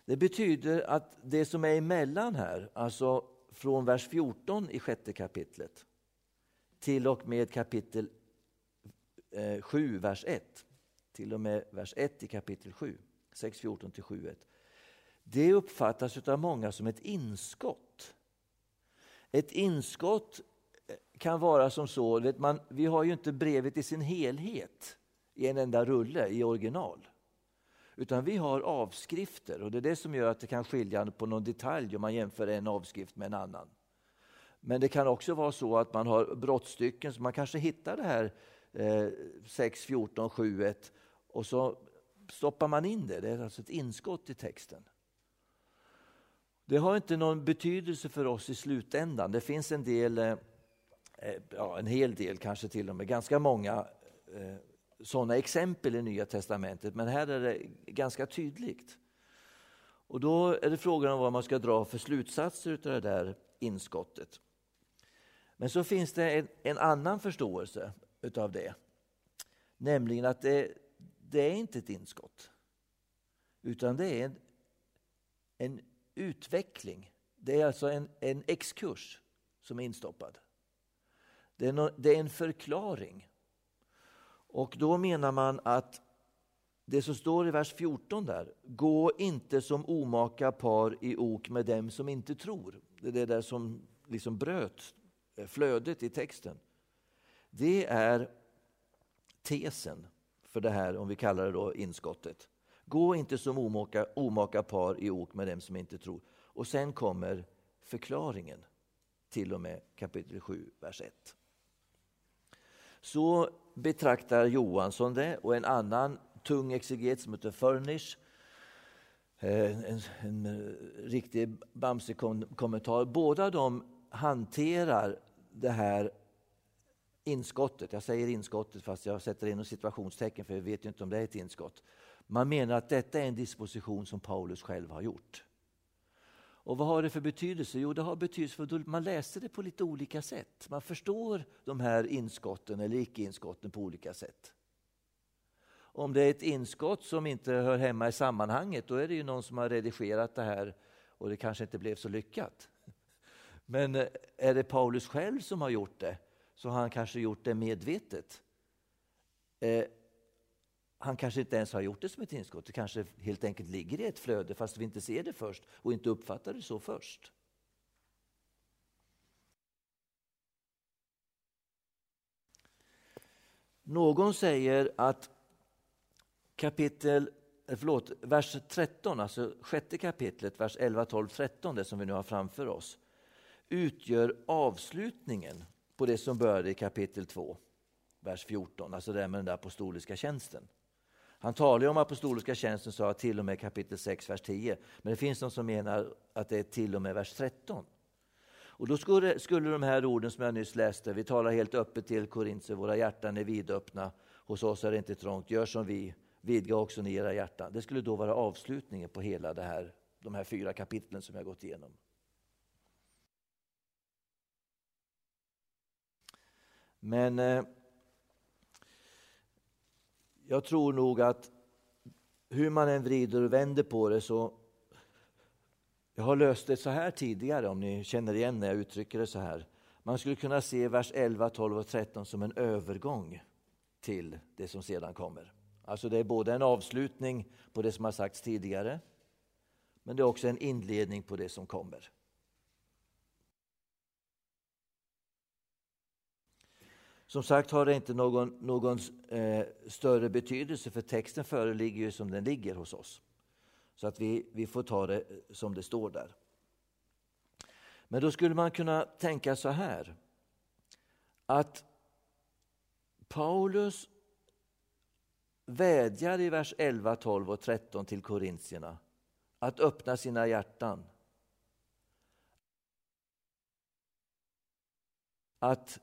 Det betyder att det som är emellan här, alltså från vers fjorton i sjätte kapitlet till och med kapitel sju, vers ett, till och med vers ett i kapitel sju, sex fjorton till sju ett. Det uppfattas av många som ett inskott. Ett inskott kan vara som så, vet man, vi har ju inte brevet i sin helhet i en enda rulle i original. Utan vi har avskrifter, och det är det som gör att det kan skilja på någon detalj om man jämför en avskrift med en annan. Men det kan också vara så att man har brottstycken, så man kanske hittar det här eh, sex fjorton sju ett och så stoppar man in det. Det är alltså ett inskott i texten. Det har inte någon betydelse för oss i slutändan. Det finns en del, eh, ja, en hel del kanske till och med, ganska många eh, sådana exempel i Nya testamentet, men här är det ganska tydligt. Och då är det frågan om vad man ska dra för slutsatser av det där inskottet. Men så finns det en, en annan förståelse utav det, nämligen att det, det är inte ett inskott, utan det är en, en utveckling. Det är alltså en, en exkurs som är instoppad. Det är, no, det är en förklaring. Och då menar man att det som står i vers fjorton där, gå inte som omaka par i ok med dem som inte tror. Det är det där som liksom bröt flödet i texten. Det är tesen för det här, om vi kallar det då inskottet. Gå inte som omaka, omaka par i ok med dem som inte tror. Och sen kommer förklaringen till och med kapitel sju, vers ett. Så betraktar Johansson det, och en annan tung exeget som heter Furnish, en, en riktig Bamse-kommentar. Båda de hanterar det här inskottet. Jag säger inskottet fast jag sätter in en situationstecken, för jag vet ju inte om det är ett inskott. Man menar att detta är en disposition som Paulus själv har gjort. Och vad har det för betydelse? Jo, det har betydelse för att man läser det på lite olika sätt. Man förstår de här inskotten eller icke-inskotten på olika sätt. Om det är ett inskott som inte hör hemma i sammanhanget, då är det ju någon som har redigerat det här och det kanske inte blev så lyckat. Men är det Paulus själv som har gjort det, så har han kanske gjort det medvetet. Eh, han kanske inte ens har gjort det som ett inskott. Det kanske helt enkelt ligger i ett flöde fast vi inte ser det först och inte uppfattar det så först. Någon säger att kapitel, förlåt, vers tretton, alltså sjätte kapitlet, vers elva, tolv, tretton, det som vi nu har framför oss, utgör avslutningen på det som började i kapitel två, vers fjorton, alltså det med den där apostoliska tjänsten. Han talar ju om apostoliska tjänsten, så till och med kapitel sex, vers tio, men det finns de som menar att det är till och med vers tretton. Och då skulle, skulle de här orden som jag nyss läste, vi talar helt öppet till Korinter, våra hjärtan är vidöppna, hos oss är det inte trångt, gör som vi, vidga också ni era hjärtan. Det skulle då vara avslutningen på hela det här, de här fyra kapitlen som jag har gått igenom. Men eh, jag tror nog att hur man än vrider och vänder på det, så jag har löst det så här tidigare, om ni känner igen när jag uttrycker det så här. Man skulle kunna se vers elva, tolv och tretton som en övergång till det som sedan kommer. Alltså det är både en avslutning på det som har sagts tidigare, men det är också en inledning på det som kommer. Som sagt har det inte någon, någon eh, större betydelse, för texten föreligger ju som den ligger hos oss. Så att vi, vi får ta det som det står där. Men då skulle man kunna tänka så här, att Paulus vädjar i vers elva, tolv och tretton till korintierna att öppna sina hjärtan. Att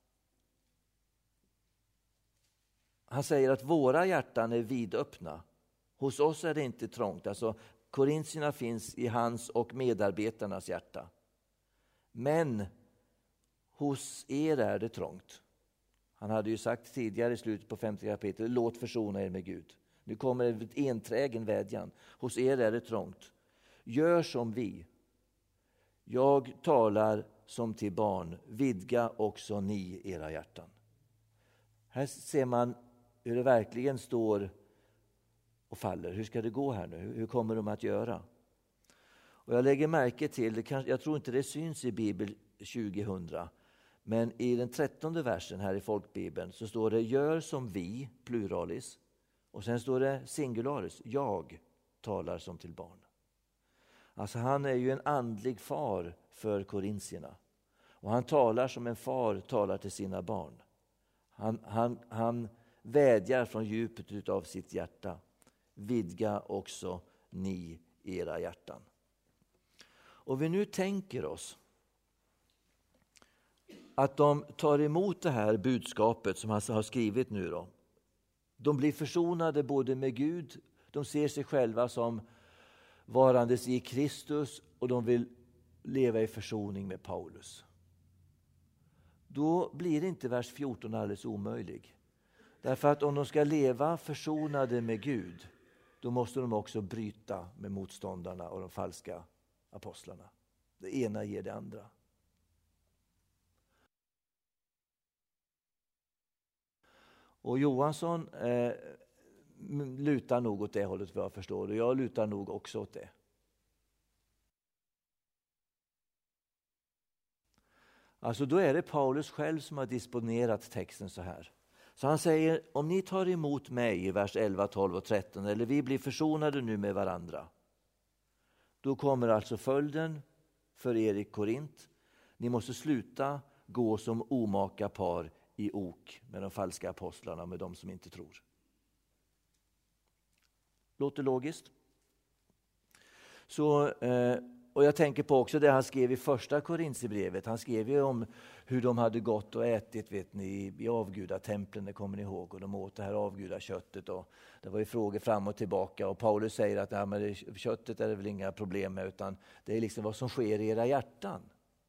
han säger att våra hjärtan är vidöppna. Hos oss är det inte trångt. Alltså, korintierna finns i hans och medarbetarnas hjärta. Men hos er är det trångt. Han hade ju sagt tidigare i slutet på femte kapitlet, låt försona er med Gud. Nu kommer en enträgen vädjan. Hos er är det trångt. Gör som vi. Jag talar som till barn. Vidga också ni era hjärtan. Här ser man hur det verkligen står och faller. Hur ska det gå här nu? Hur kommer de att göra? Och jag lägger märke till, jag tror inte det syns i Bibel tjugohundra, men i den trettonde versen här i folkbibeln så står det gör som vi, pluralis, och sen står det singularis, jag talar som till barn. Alltså han är ju en andlig far för korintierna. Och han talar som en far talar till sina barn. Han, han, han vädjar från djupet av sitt hjärta. Vidga också ni era hjärtan. Och vi nu tänker oss att de tar emot det här budskapet som han har skrivit nu då. De blir försonade både med Gud, de ser sig själva som varandes i Kristus och de vill leva i försoning med Paulus. Då blir inte vers fjorton alldeles omöjlig. Därför att om de ska leva försonade med Gud, då måste de också bryta med motståndarna och de falska apostlarna. Det ena ger det andra. Och Johansson eh, lutar nog åt det hållet vad jag förstår. Och jag lutar nog också åt det. Alltså då är det Paulus själv som har disponerat texten så här. Så han säger, om ni tar emot mig i vers elva, tolv och tretton, eller vi blir försonade nu med varandra. Då kommer alltså följden för er i Korint. Ni måste sluta gå som omaka par i ok med de falska apostlarna och med de som inte tror. Låter logiskt? Så, eh, och jag tänker på också det han skrev i första Korinthierbrevet. Han skrev ju om hur de hade gått och ätit, vet ni, i avgudatemplen, det kommer ni ihåg. Och de åt det här avgudaköttet och det var ju frågor fram och tillbaka. Och Paulus säger att ja, men det, köttet är det väl inga problem med, utan det är liksom vad som sker i era hjärtan.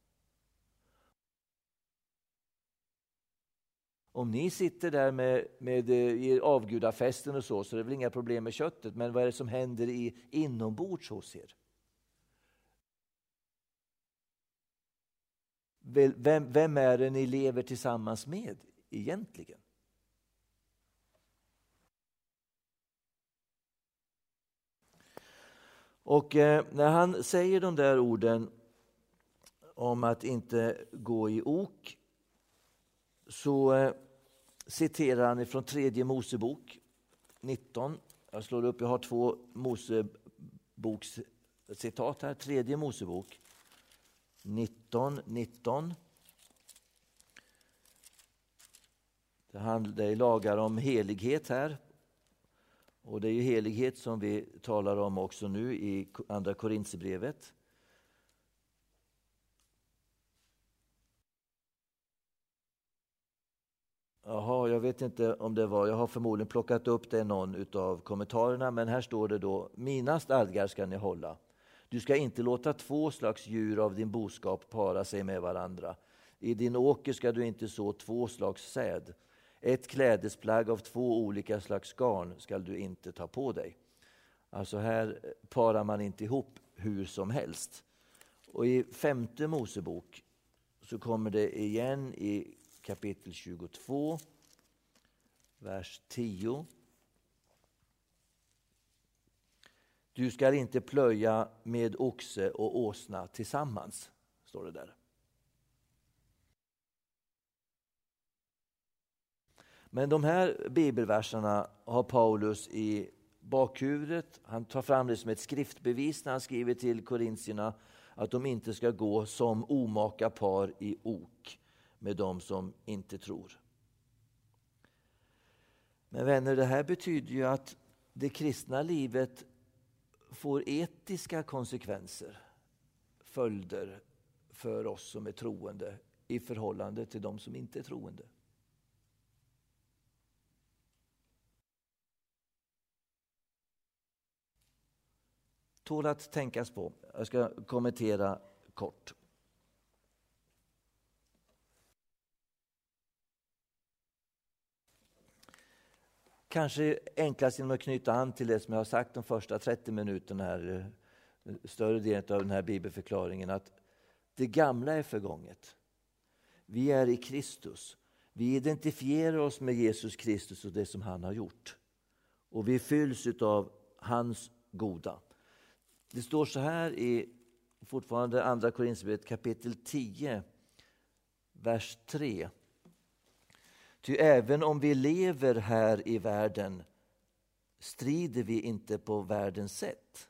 Om ni sitter där med, med i avgudafesten och så, så är det väl inga problem med köttet. Men vad är det som händer i inombords hos er? Vem, vem är det ni lever tillsammans med egentligen? Och eh, när han säger de där orden om att inte gå i ok, så eh, citerar han ifrån tredje Mosebok nitton. Jag slår upp, jag har två Moseboks citat här. Tredje Mosebok nitton nitton. Det handlar lagar om helighet här. Och det är ju helighet som vi talar om också nu i andra Korinthierbrevet. Jaha, jag vet inte om det var, jag har förmodligen plockat upp det i någon utav kommentarerna, men här står det då, mina stadgar ska ni hålla. Du ska inte låta två slags djur av din boskap para sig med varandra. I din åker ska du inte så två slags säd. Ett klädesplagg av två olika slags garn ska du inte ta på dig. Alltså här parar man inte ihop hur som helst. Och i femte Mosebok så kommer det igen i kapitel tjugotvå, vers tio. Du ska inte plöja med oxe och åsna tillsammans, står det där. Men de här bibelverserna har Paulus i bakhuvudet. Han tar fram det som ett skriftbevis när han skriver till korintierna att de inte ska gå som omaka par i ok med de som inte tror. Men vänner, det här betyder ju att det kristna livet får etiska konsekvenser, följder för oss som är troende i förhållande till de som inte är troende. Tål att tänkas på. Jag ska kommentera kort. Kanske enklast genom att knyta an till det som jag har sagt de första trettio minuterna här. större delen av den här bibelförklaringen, att det gamla är förgånget. Vi är i Kristus. Vi identifierar oss med Jesus Kristus och det som han har gjort. Och vi fylls av hans goda. Det står så här i fortfarande andra Korinthierbrevet kapitel tio, vers tre. Ty även om vi lever här i världen strider vi inte på världens sätt.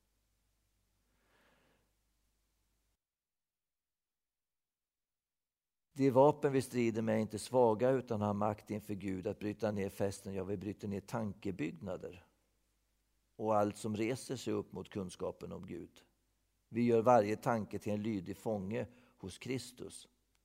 De vapen vi strider med är inte svaga utan har makt inför Gud att bryta ner fästen. Ja, vi bryter ner tankebyggnader och allt som reser sig upp mot kunskapen om Gud. Vi gör varje tanke till en lydig fånge hos Kristus.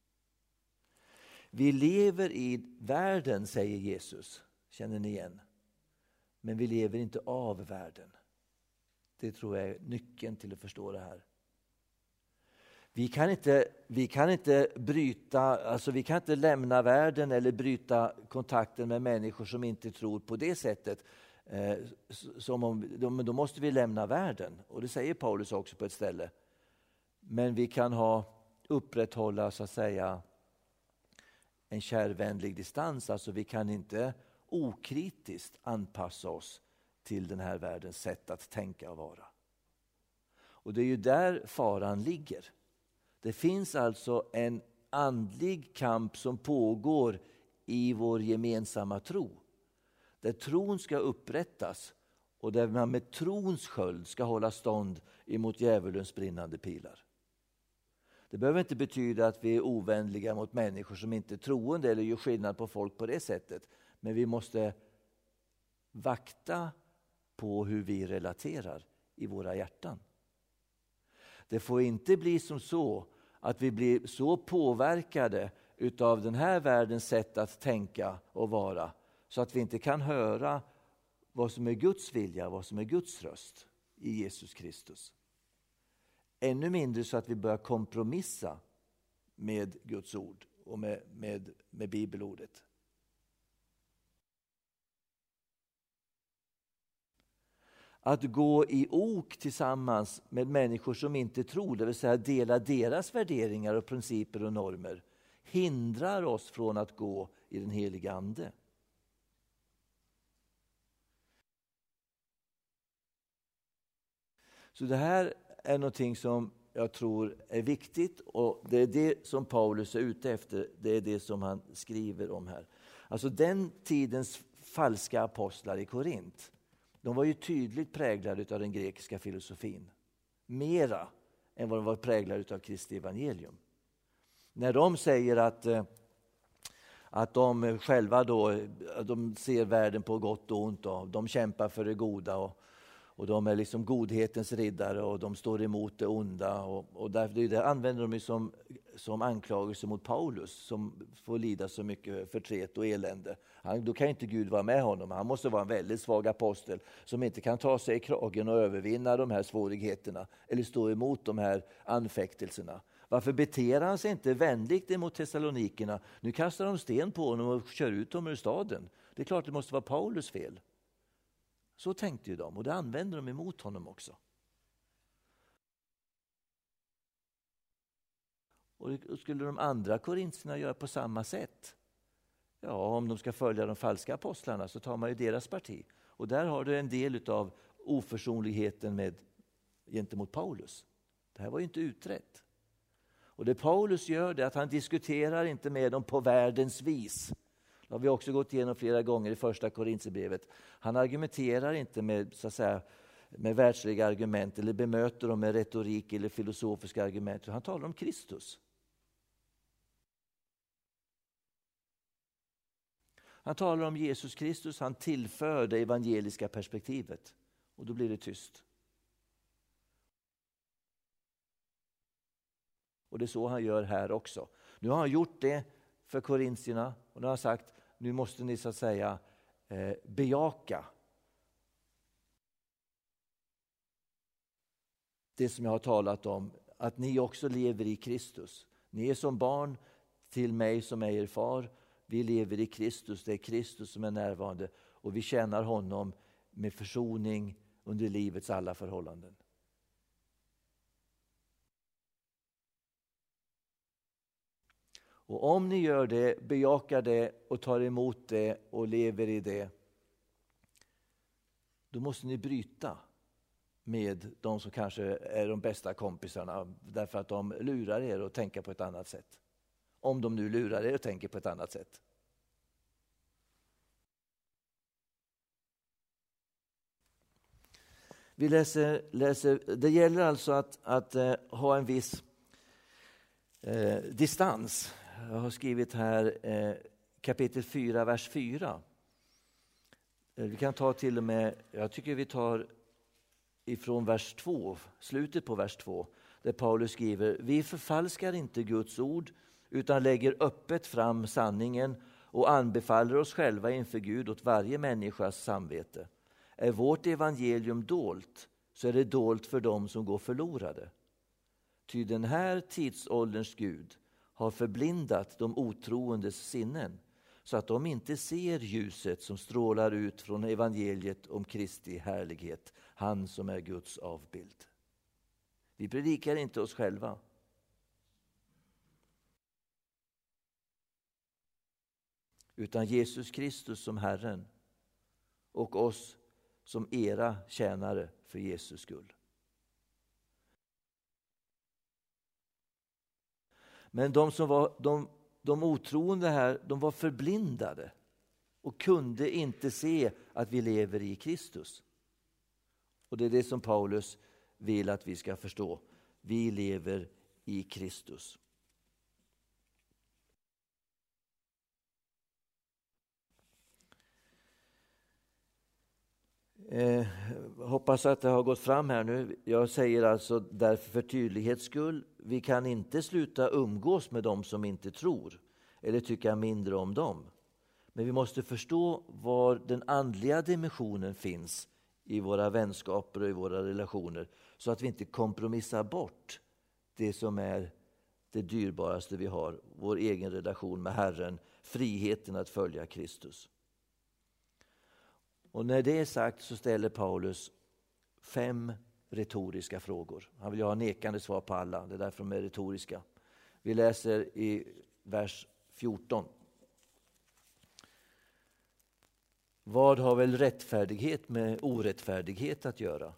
Vi lever i världen, säger Jesus. Känner ni igen? Men vi lever inte av världen. Det tror jag är nyckeln till att förstå det här. Vi kan inte, vi kan inte bryta, alltså vi kan inte lämna världen eller bryta kontakten med människor som inte tror på det sättet. Eh, som om, då, då måste vi lämna världen. Och det säger Paulus också på ett ställe. Men vi kan ha upprätthålla så att säga en kärvänlig distans. Alltså vi kan inte okritiskt anpassa oss till den här världens sätt att tänka och vara. Och det är ju där faran ligger. Det finns alltså en andlig kamp som pågår i vår gemensamma tro. Där tron ska upprättas och där man med trons sköld ska hålla stånd emot djävulens brinnande pilar. Det behöver inte betyda att vi är ovänliga mot människor som inte är troende eller gör skillnad på folk på det sättet. Men vi måste vakta på hur vi relaterar i våra hjärtan. Det får inte bli som så att vi blir så påverkade utav den här världens sätt att tänka och vara så att vi inte kan höra vad som är Guds vilja, vad som är Guds röst i Jesus Kristus. Ännu mindre så att vi börjar kompromissa med Guds ord och med, med, med bibelordet. Att gå i ok tillsammans med människor som inte tror, det vill säga dela deras värderingar och principer och normer, hindrar oss från att gå i den heliga ande. Så det här är någonting som jag tror är viktigt och det är det som Paulus är ute efter. Det är det som han skriver om här. Alltså den tidens falska apostlar i Korint, de var ju tydligt präglade av den grekiska filosofin. Mera än vad de var präglade av Kristi evangelium. När de säger att, att de själva då, de ser världen på gott och ont och de kämpar för det goda och, och de är liksom godhetens riddare och de står emot det onda. Och, och därför det använder de ju som, som anklagelse mot Paulus som får lida så mycket förtret och elände. Han, då kan inte Gud vara med honom. Han måste vara en väldigt svag apostel som inte kan ta sig i kragen och övervinna de här svårigheterna eller stå emot de här anfäktelserna. Varför beter han sig inte vänligt emot Thessalonikerna? Nu kastar de sten på honom och kör ut dem ur staden. Det är klart det måste vara Paulus fel. Så tänkte ju de och det använder de emot honom också. Och skulle de andra korintierna göra på samma sätt? Ja, om de ska följa de falska apostlarna så tar man ju deras parti. Och där har du en del av oförsonligheten med, gentemot Paulus. Det här var ju inte utrett. Och det Paulus gör det är att han diskuterar inte med dem på världens vis. Det har vi också gått igenom flera gånger i första Korinthierbrevet. Han argumenterar inte med, så att säga, med världsliga argument eller bemöter dem med retorik eller filosofiska argument. Han talar om Kristus. Han talar om Jesus Kristus, han tillför det evangeliska perspektivet. Och då blir det tyst. Och det är så han gör här också. Nu har han gjort det för korintierna och nu har han sagt, nu måste ni så att säga eh, bejaka det som jag har talat om, att ni också lever i Kristus. Ni är som barn till mig som är er far. Vi lever i Kristus, det är Kristus som är närvarande och vi tjänar honom med försoning under livets alla förhållanden. Och om ni gör det, bejakar det och tar emot det och lever i det, då måste ni bryta med de som kanske är de bästa kompisarna därför att de lurar er att tänka på ett annat sätt. Om de nu lurar er och tänker på ett annat sätt. Vi läser, läser det gäller alltså att, att eh, ha en viss eh, distans. Jag har skrivit här eh, kapitel fyra, vers fyra. Eh, vi kan ta till och med, jag tycker vi tar ifrån vers två, slutet på vers två, där Paulus skriver: vi förfalskar inte Guds ord utan lägger öppet fram sanningen och anbefaller oss själva inför Gud åt varje människas samvete. Är vårt evangelium dolt, så är det dolt för dem som går förlorade. Ty den här tidsålderns Gud har förblindat de otroendes sinnen, så att de inte ser ljuset som strålar ut från evangeliet om Kristi härlighet, han som är Guds avbild. Vi predikar inte oss själva. Utan Jesus Kristus som Herren och oss som era tjänare för Jesus skull. Men de som var de, de otroende här, de var förblindade och kunde inte se att vi lever i Kristus. Och det är det som Paulus vill att vi ska förstå. Vi lever i Kristus. Eh, hoppas att det har gått fram här nu. Jag säger alltså därför för tydlighets skull, vi kan inte sluta umgås med dem som inte tror eller tycka mindre om dem. Men vi måste förstå var den andliga dimensionen finns i våra vänskaper och i våra relationer, så att vi inte kompromissar bort det som är det dyrbaraste vi har, vår egen relation med Herren, friheten att följa Kristus. Och när det är sagt så ställer Paulus fem retoriska frågor. Han vill ha nekande svar på alla, det är därför de är retoriska. Vi läser i vers fjorton. Vad har väl rättfärdighet med orättfärdighet att göra?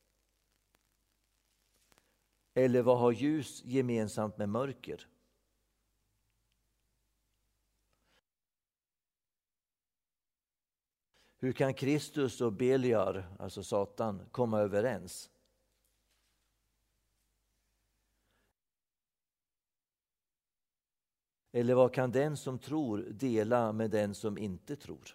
Eller vad har ljus gemensamt med mörker? Hur kan Kristus och Beliar, alltså Satan, komma överens? Eller vad kan den som tror dela med den som inte tror?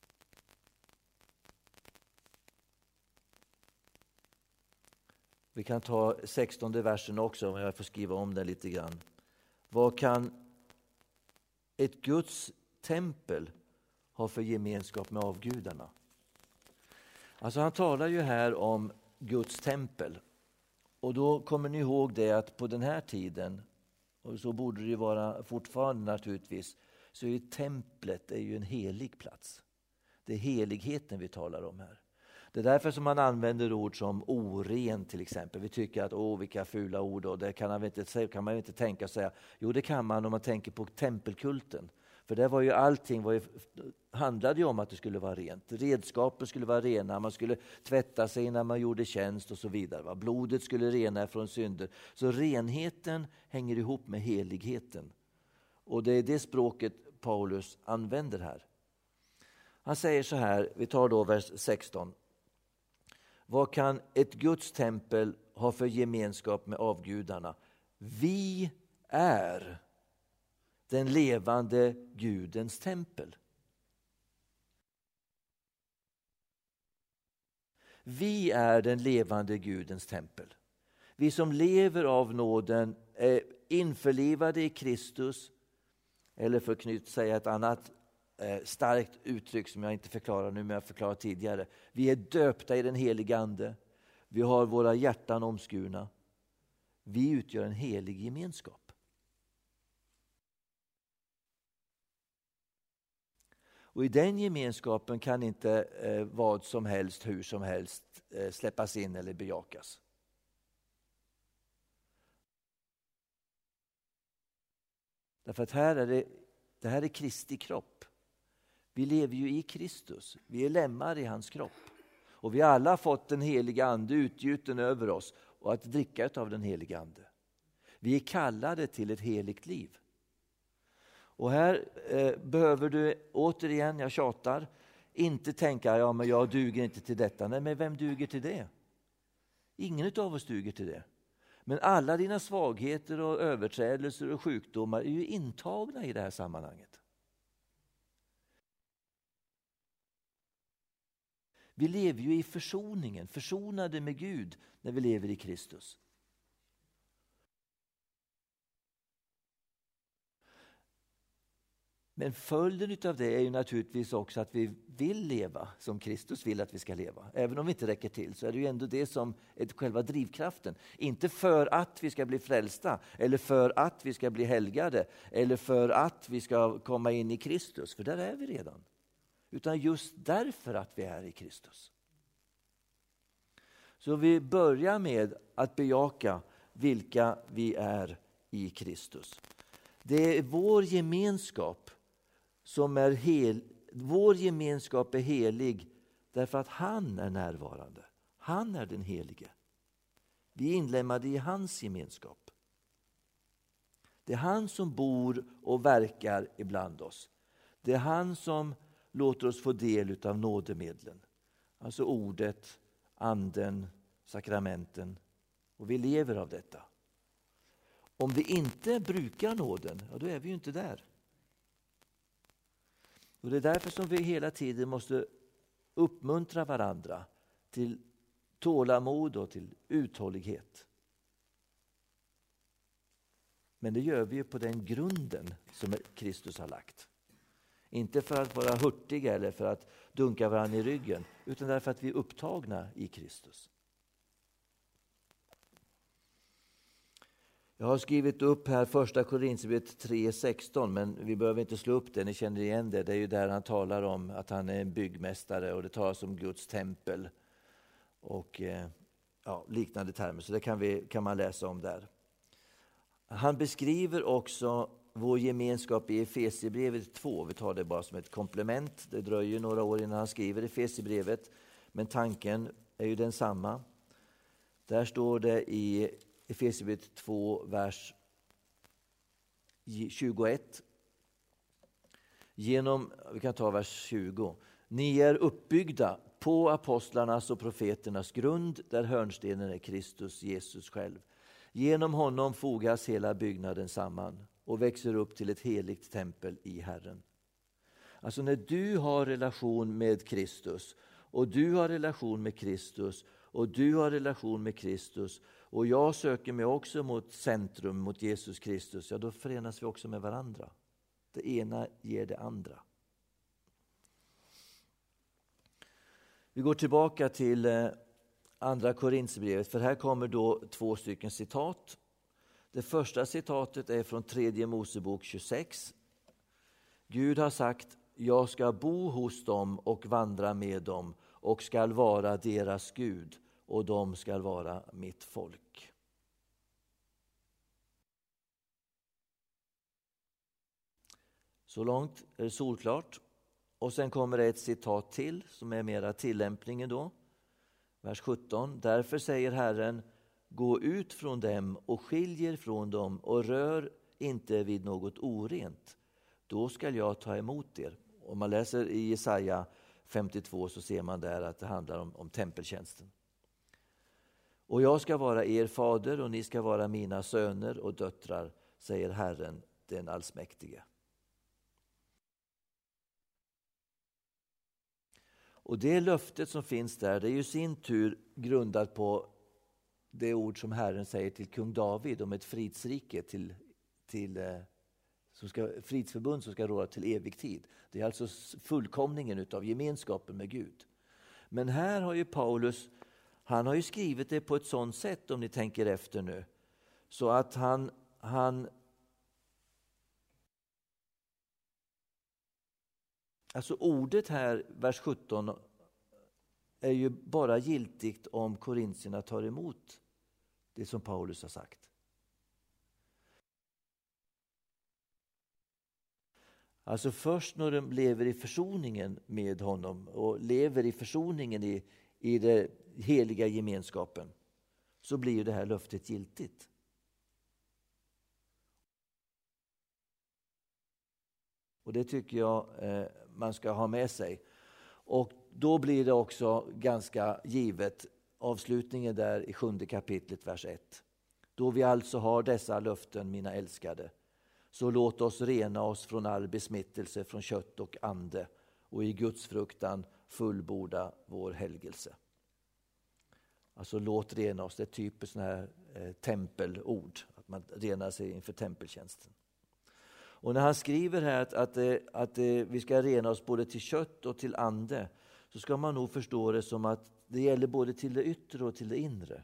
Vi kan ta sextonde versen också, om jag får skriva om den lite grann. Vad kan ett Guds tempel ha för gemenskap med avgudarna? Alltså han talar ju här om Guds tempel. Och då kommer ni ihåg det att på den här tiden, och så borde det vara fortfarande naturligtvis, så är ju templet är ju en helig plats. Det är heligheten vi talar om här. Det är därför som man använder ord som oren till exempel. Vi tycker att åh vilka fula ord, och det kan man inte, kan man inte tänka och säga. Jo, det kan man om man tänker på tempelkulten. För där var ju allting var ju, handlade ju om att det skulle vara rent. Redskapen skulle vara rena, man skulle tvätta sig när man gjorde tjänst och så vidare. Va? Blodet skulle rena från synder. Så renheten hänger ihop med heligheten. Och det är det språket Paulus använder här. Han säger så här, vi tar då vers sexton. Vad kan ett Guds tempel ha för gemenskap med avgudarna? Vi är den levande Gudens tempel. Vi är den levande Gudens tempel. Vi som lever av nåden är införlivade i Kristus, eller för att säga ett annat eh, starkt uttryck som jag inte förklarar nu men jag förklarar tidigare. Vi är döpta i den heliga ande. Vi har våra hjärtan omskurna. Vi utgör en helig gemenskap. Och i den gemenskapen kan inte eh, vad som helst, hur som helst eh, släppas in eller bejakas. Därför att här är det, det här är Kristi kropp. Vi lever ju i Kristus. Vi är lemmar i hans kropp. Och vi har alla fått den heliga ande utgjuten över oss och att dricka av den heliga ande. Vi är kallade till ett heligt liv. Och här eh, behöver du, återigen, jag tjatar, inte tänka, ja men jag duger inte till detta. Nej, men vem duger till det? Ingen av oss duger till det. Men alla dina svagheter och överträdelser och sjukdomar är ju intagna i det här sammanhanget. Vi lever ju i försoningen, försonade med Gud när vi lever i Kristus. Men följden av det är ju naturligtvis också att vi vill leva som Kristus vill att vi ska leva. Även om vi inte räcker till så är det ju ändå det som är själva drivkraften. Inte för att vi ska bli frälsta eller för att vi ska bli helgade eller för att vi ska komma in i Kristus, för där är vi redan. Utan just därför att vi är i Kristus. Så vi börjar med att bejaka vilka vi är i Kristus. Det är vår gemenskap som är hel, vår gemenskap är helig därför att han är närvarande. Han är den helige. Vi är inlemmade i hans gemenskap. Det är han som bor och verkar ibland oss. Det är han som låter oss få del av nådemedlen. Alltså ordet, anden, sakramenten. Och vi lever av detta. Om vi inte brukar nåden, ja, då är vi ju inte där. Och det är därför som vi hela tiden måste uppmuntra varandra till tålamod och till uthållighet. Men det gör vi ju på den grunden som Kristus har lagt. Inte för att vara hurtiga eller för att dunka varandra i ryggen, utan därför att vi är upptagna i Kristus. Jag har skrivit upp här första Korinthierbrevet tre sexton, men vi behöver inte slå upp det, ni känner igen det. Det är ju där han talar om att han är en byggmästare och det talas om Guds tempel och ja, liknande termer. Så det kan, vi, kan man läsa om där. Han beskriver också vår gemenskap i Efesierbrevet två. Vi tar det bara som ett komplement. Det dröjer några år innan han skriver Efesierbrevet, men tanken är ju densamma. Där står det i Efesierbrevet två, vers tjugoett. Genom, vi kan ta vers tjugo. Ni är uppbyggda på apostlarnas och profeternas grund, där hörnstenen är Kristus Jesus själv. Genom honom fogas hela byggnaden samman och växer upp till ett heligt tempel i Herren. Alltså när du har relation med Kristus och du har relation med Kristus och du har relation med Kristus och jag söker mig också mot centrum, mot Jesus Kristus, ja då förenas vi också med varandra. Det ena ger det andra. Vi går tillbaka till andra Korinthierbrevet, för här kommer då två stycken citat. Det första citatet är från tredje Mosebok tjugosex. Gud har sagt, jag ska bo hos dem och vandra med dem och ska vara deras Gud och de ska vara mitt folk. Så långt är det solklart. Och sen kommer det ett citat till som är mera tillämpningen då. Vers sjutton. Därför säger Herren, gå ut från dem och skiljer från dem och rör inte vid något orent. Då ska jag ta emot er. Om man läser i Jesaja femtiotvå så ser man där att det handlar om, om tempeltjänsten. Och jag ska vara er fader och ni ska vara mina söner och döttrar, säger Herren den allsmäktige. Och det löftet som finns där, det är ju sin tur grundat på det ord som Herren säger till kung David om ett fridsrike till, till som ska, fridsförbund som ska råda till evig tid. Det är alltså fullkomningen utav gemenskapen med Gud. Men här har ju Paulus, han har ju skrivit det på ett sådant sätt, om ni tänker efter nu, så att han, han alltså ordet här, vers sjutton, är ju bara giltigt om korintierna tar emot det som Paulus har sagt. Alltså först när de lever i försoningen med honom och lever i försoningen i, i den heliga gemenskapen, så blir det här löftet giltigt. Och det tycker jag eh, man ska ha med sig. Och då blir det också ganska givet avslutningen där i sjunde kapitlet, vers ett. Då vi alltså har dessa löften, mina älskade, så låt oss rena oss från all besmittelse från kött och ande och i Guds fruktan fullborda vår helgelse. Alltså låt rena oss, det är typiskt sån här eh, tempelord, att man renar sig inför tempeltjänsten. Och när han skriver här att, att, att vi ska rena oss både till kött och till ande, så ska man nog förstå det som att det gäller både till det yttre och till det inre.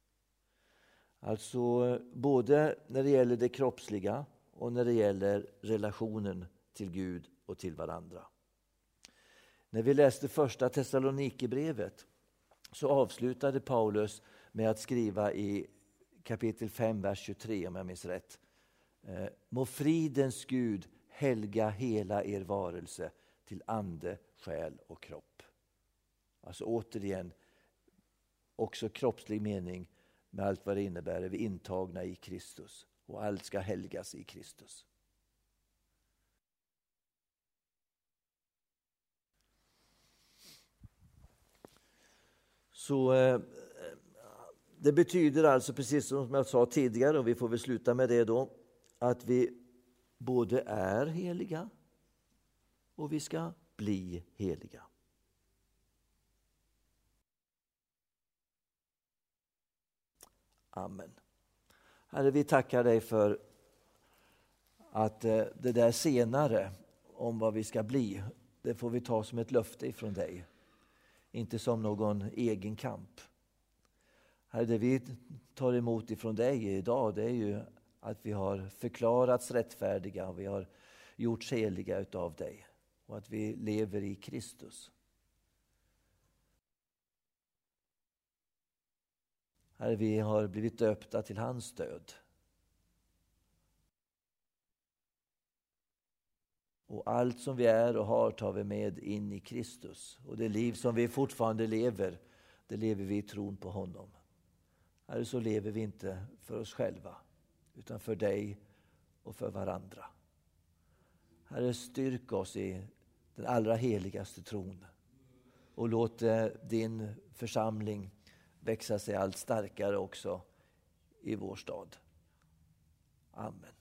Alltså både när det gäller det kroppsliga och när det gäller relationen till Gud och till varandra. När vi läste första Thessalonikerbrevet så avslutade Paulus med att skriva i kapitel fem, vers tjugotre, om jag minns rätt. Må fridens Gud helga hela er varelse till ande, själ och kropp. Alltså återigen, också kroppslig mening med allt vad det innebär, är vi intagna i Kristus. Och allt ska helgas i Kristus. Så eh, det betyder alltså, precis som jag sa tidigare, och vi får väl sluta med det då, att vi både är heliga och vi ska bli heliga. Amen. Herre, vi tackar dig för att eh, det där senare om vad vi ska bli, det får vi ta som ett löfte ifrån dig. Inte som någon egen kamp. Herre, det vi tar emot ifrån dig idag, det är ju att vi har förklarats rättfärdiga och vi har gjorts heliga utav dig. Och att vi lever i Kristus. Herre, vi har blivit döpta till hans död. Och allt som vi är och har tar vi med in i Kristus. Och det liv som vi fortfarande lever, det lever vi i tron på honom. Herre, så lever vi inte för oss själva, utan för dig och för varandra. Herre, styrk oss i den allra heligaste tron. Och låt din församling växa sig allt starkare också i vår stad. Amen.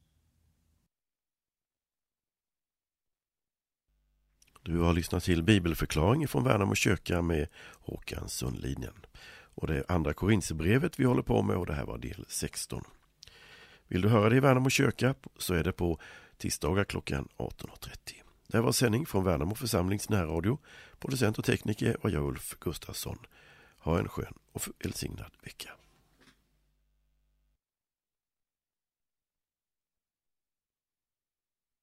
Du har lyssnat till bibelförklaring från Värnamo kyrka med Håkan Sundliden. Och det är andra Korinthierbrevet vi håller på med, och det här var del sexton. Vill du höra det i Värnamo kyrka så är det på tisdagar klockan arton trettio. Det här var sändning från Värnamo församlings närradio. Producent och tekniker var jag, Ulf Gustafsson. Ha en skön och välsignad vecka.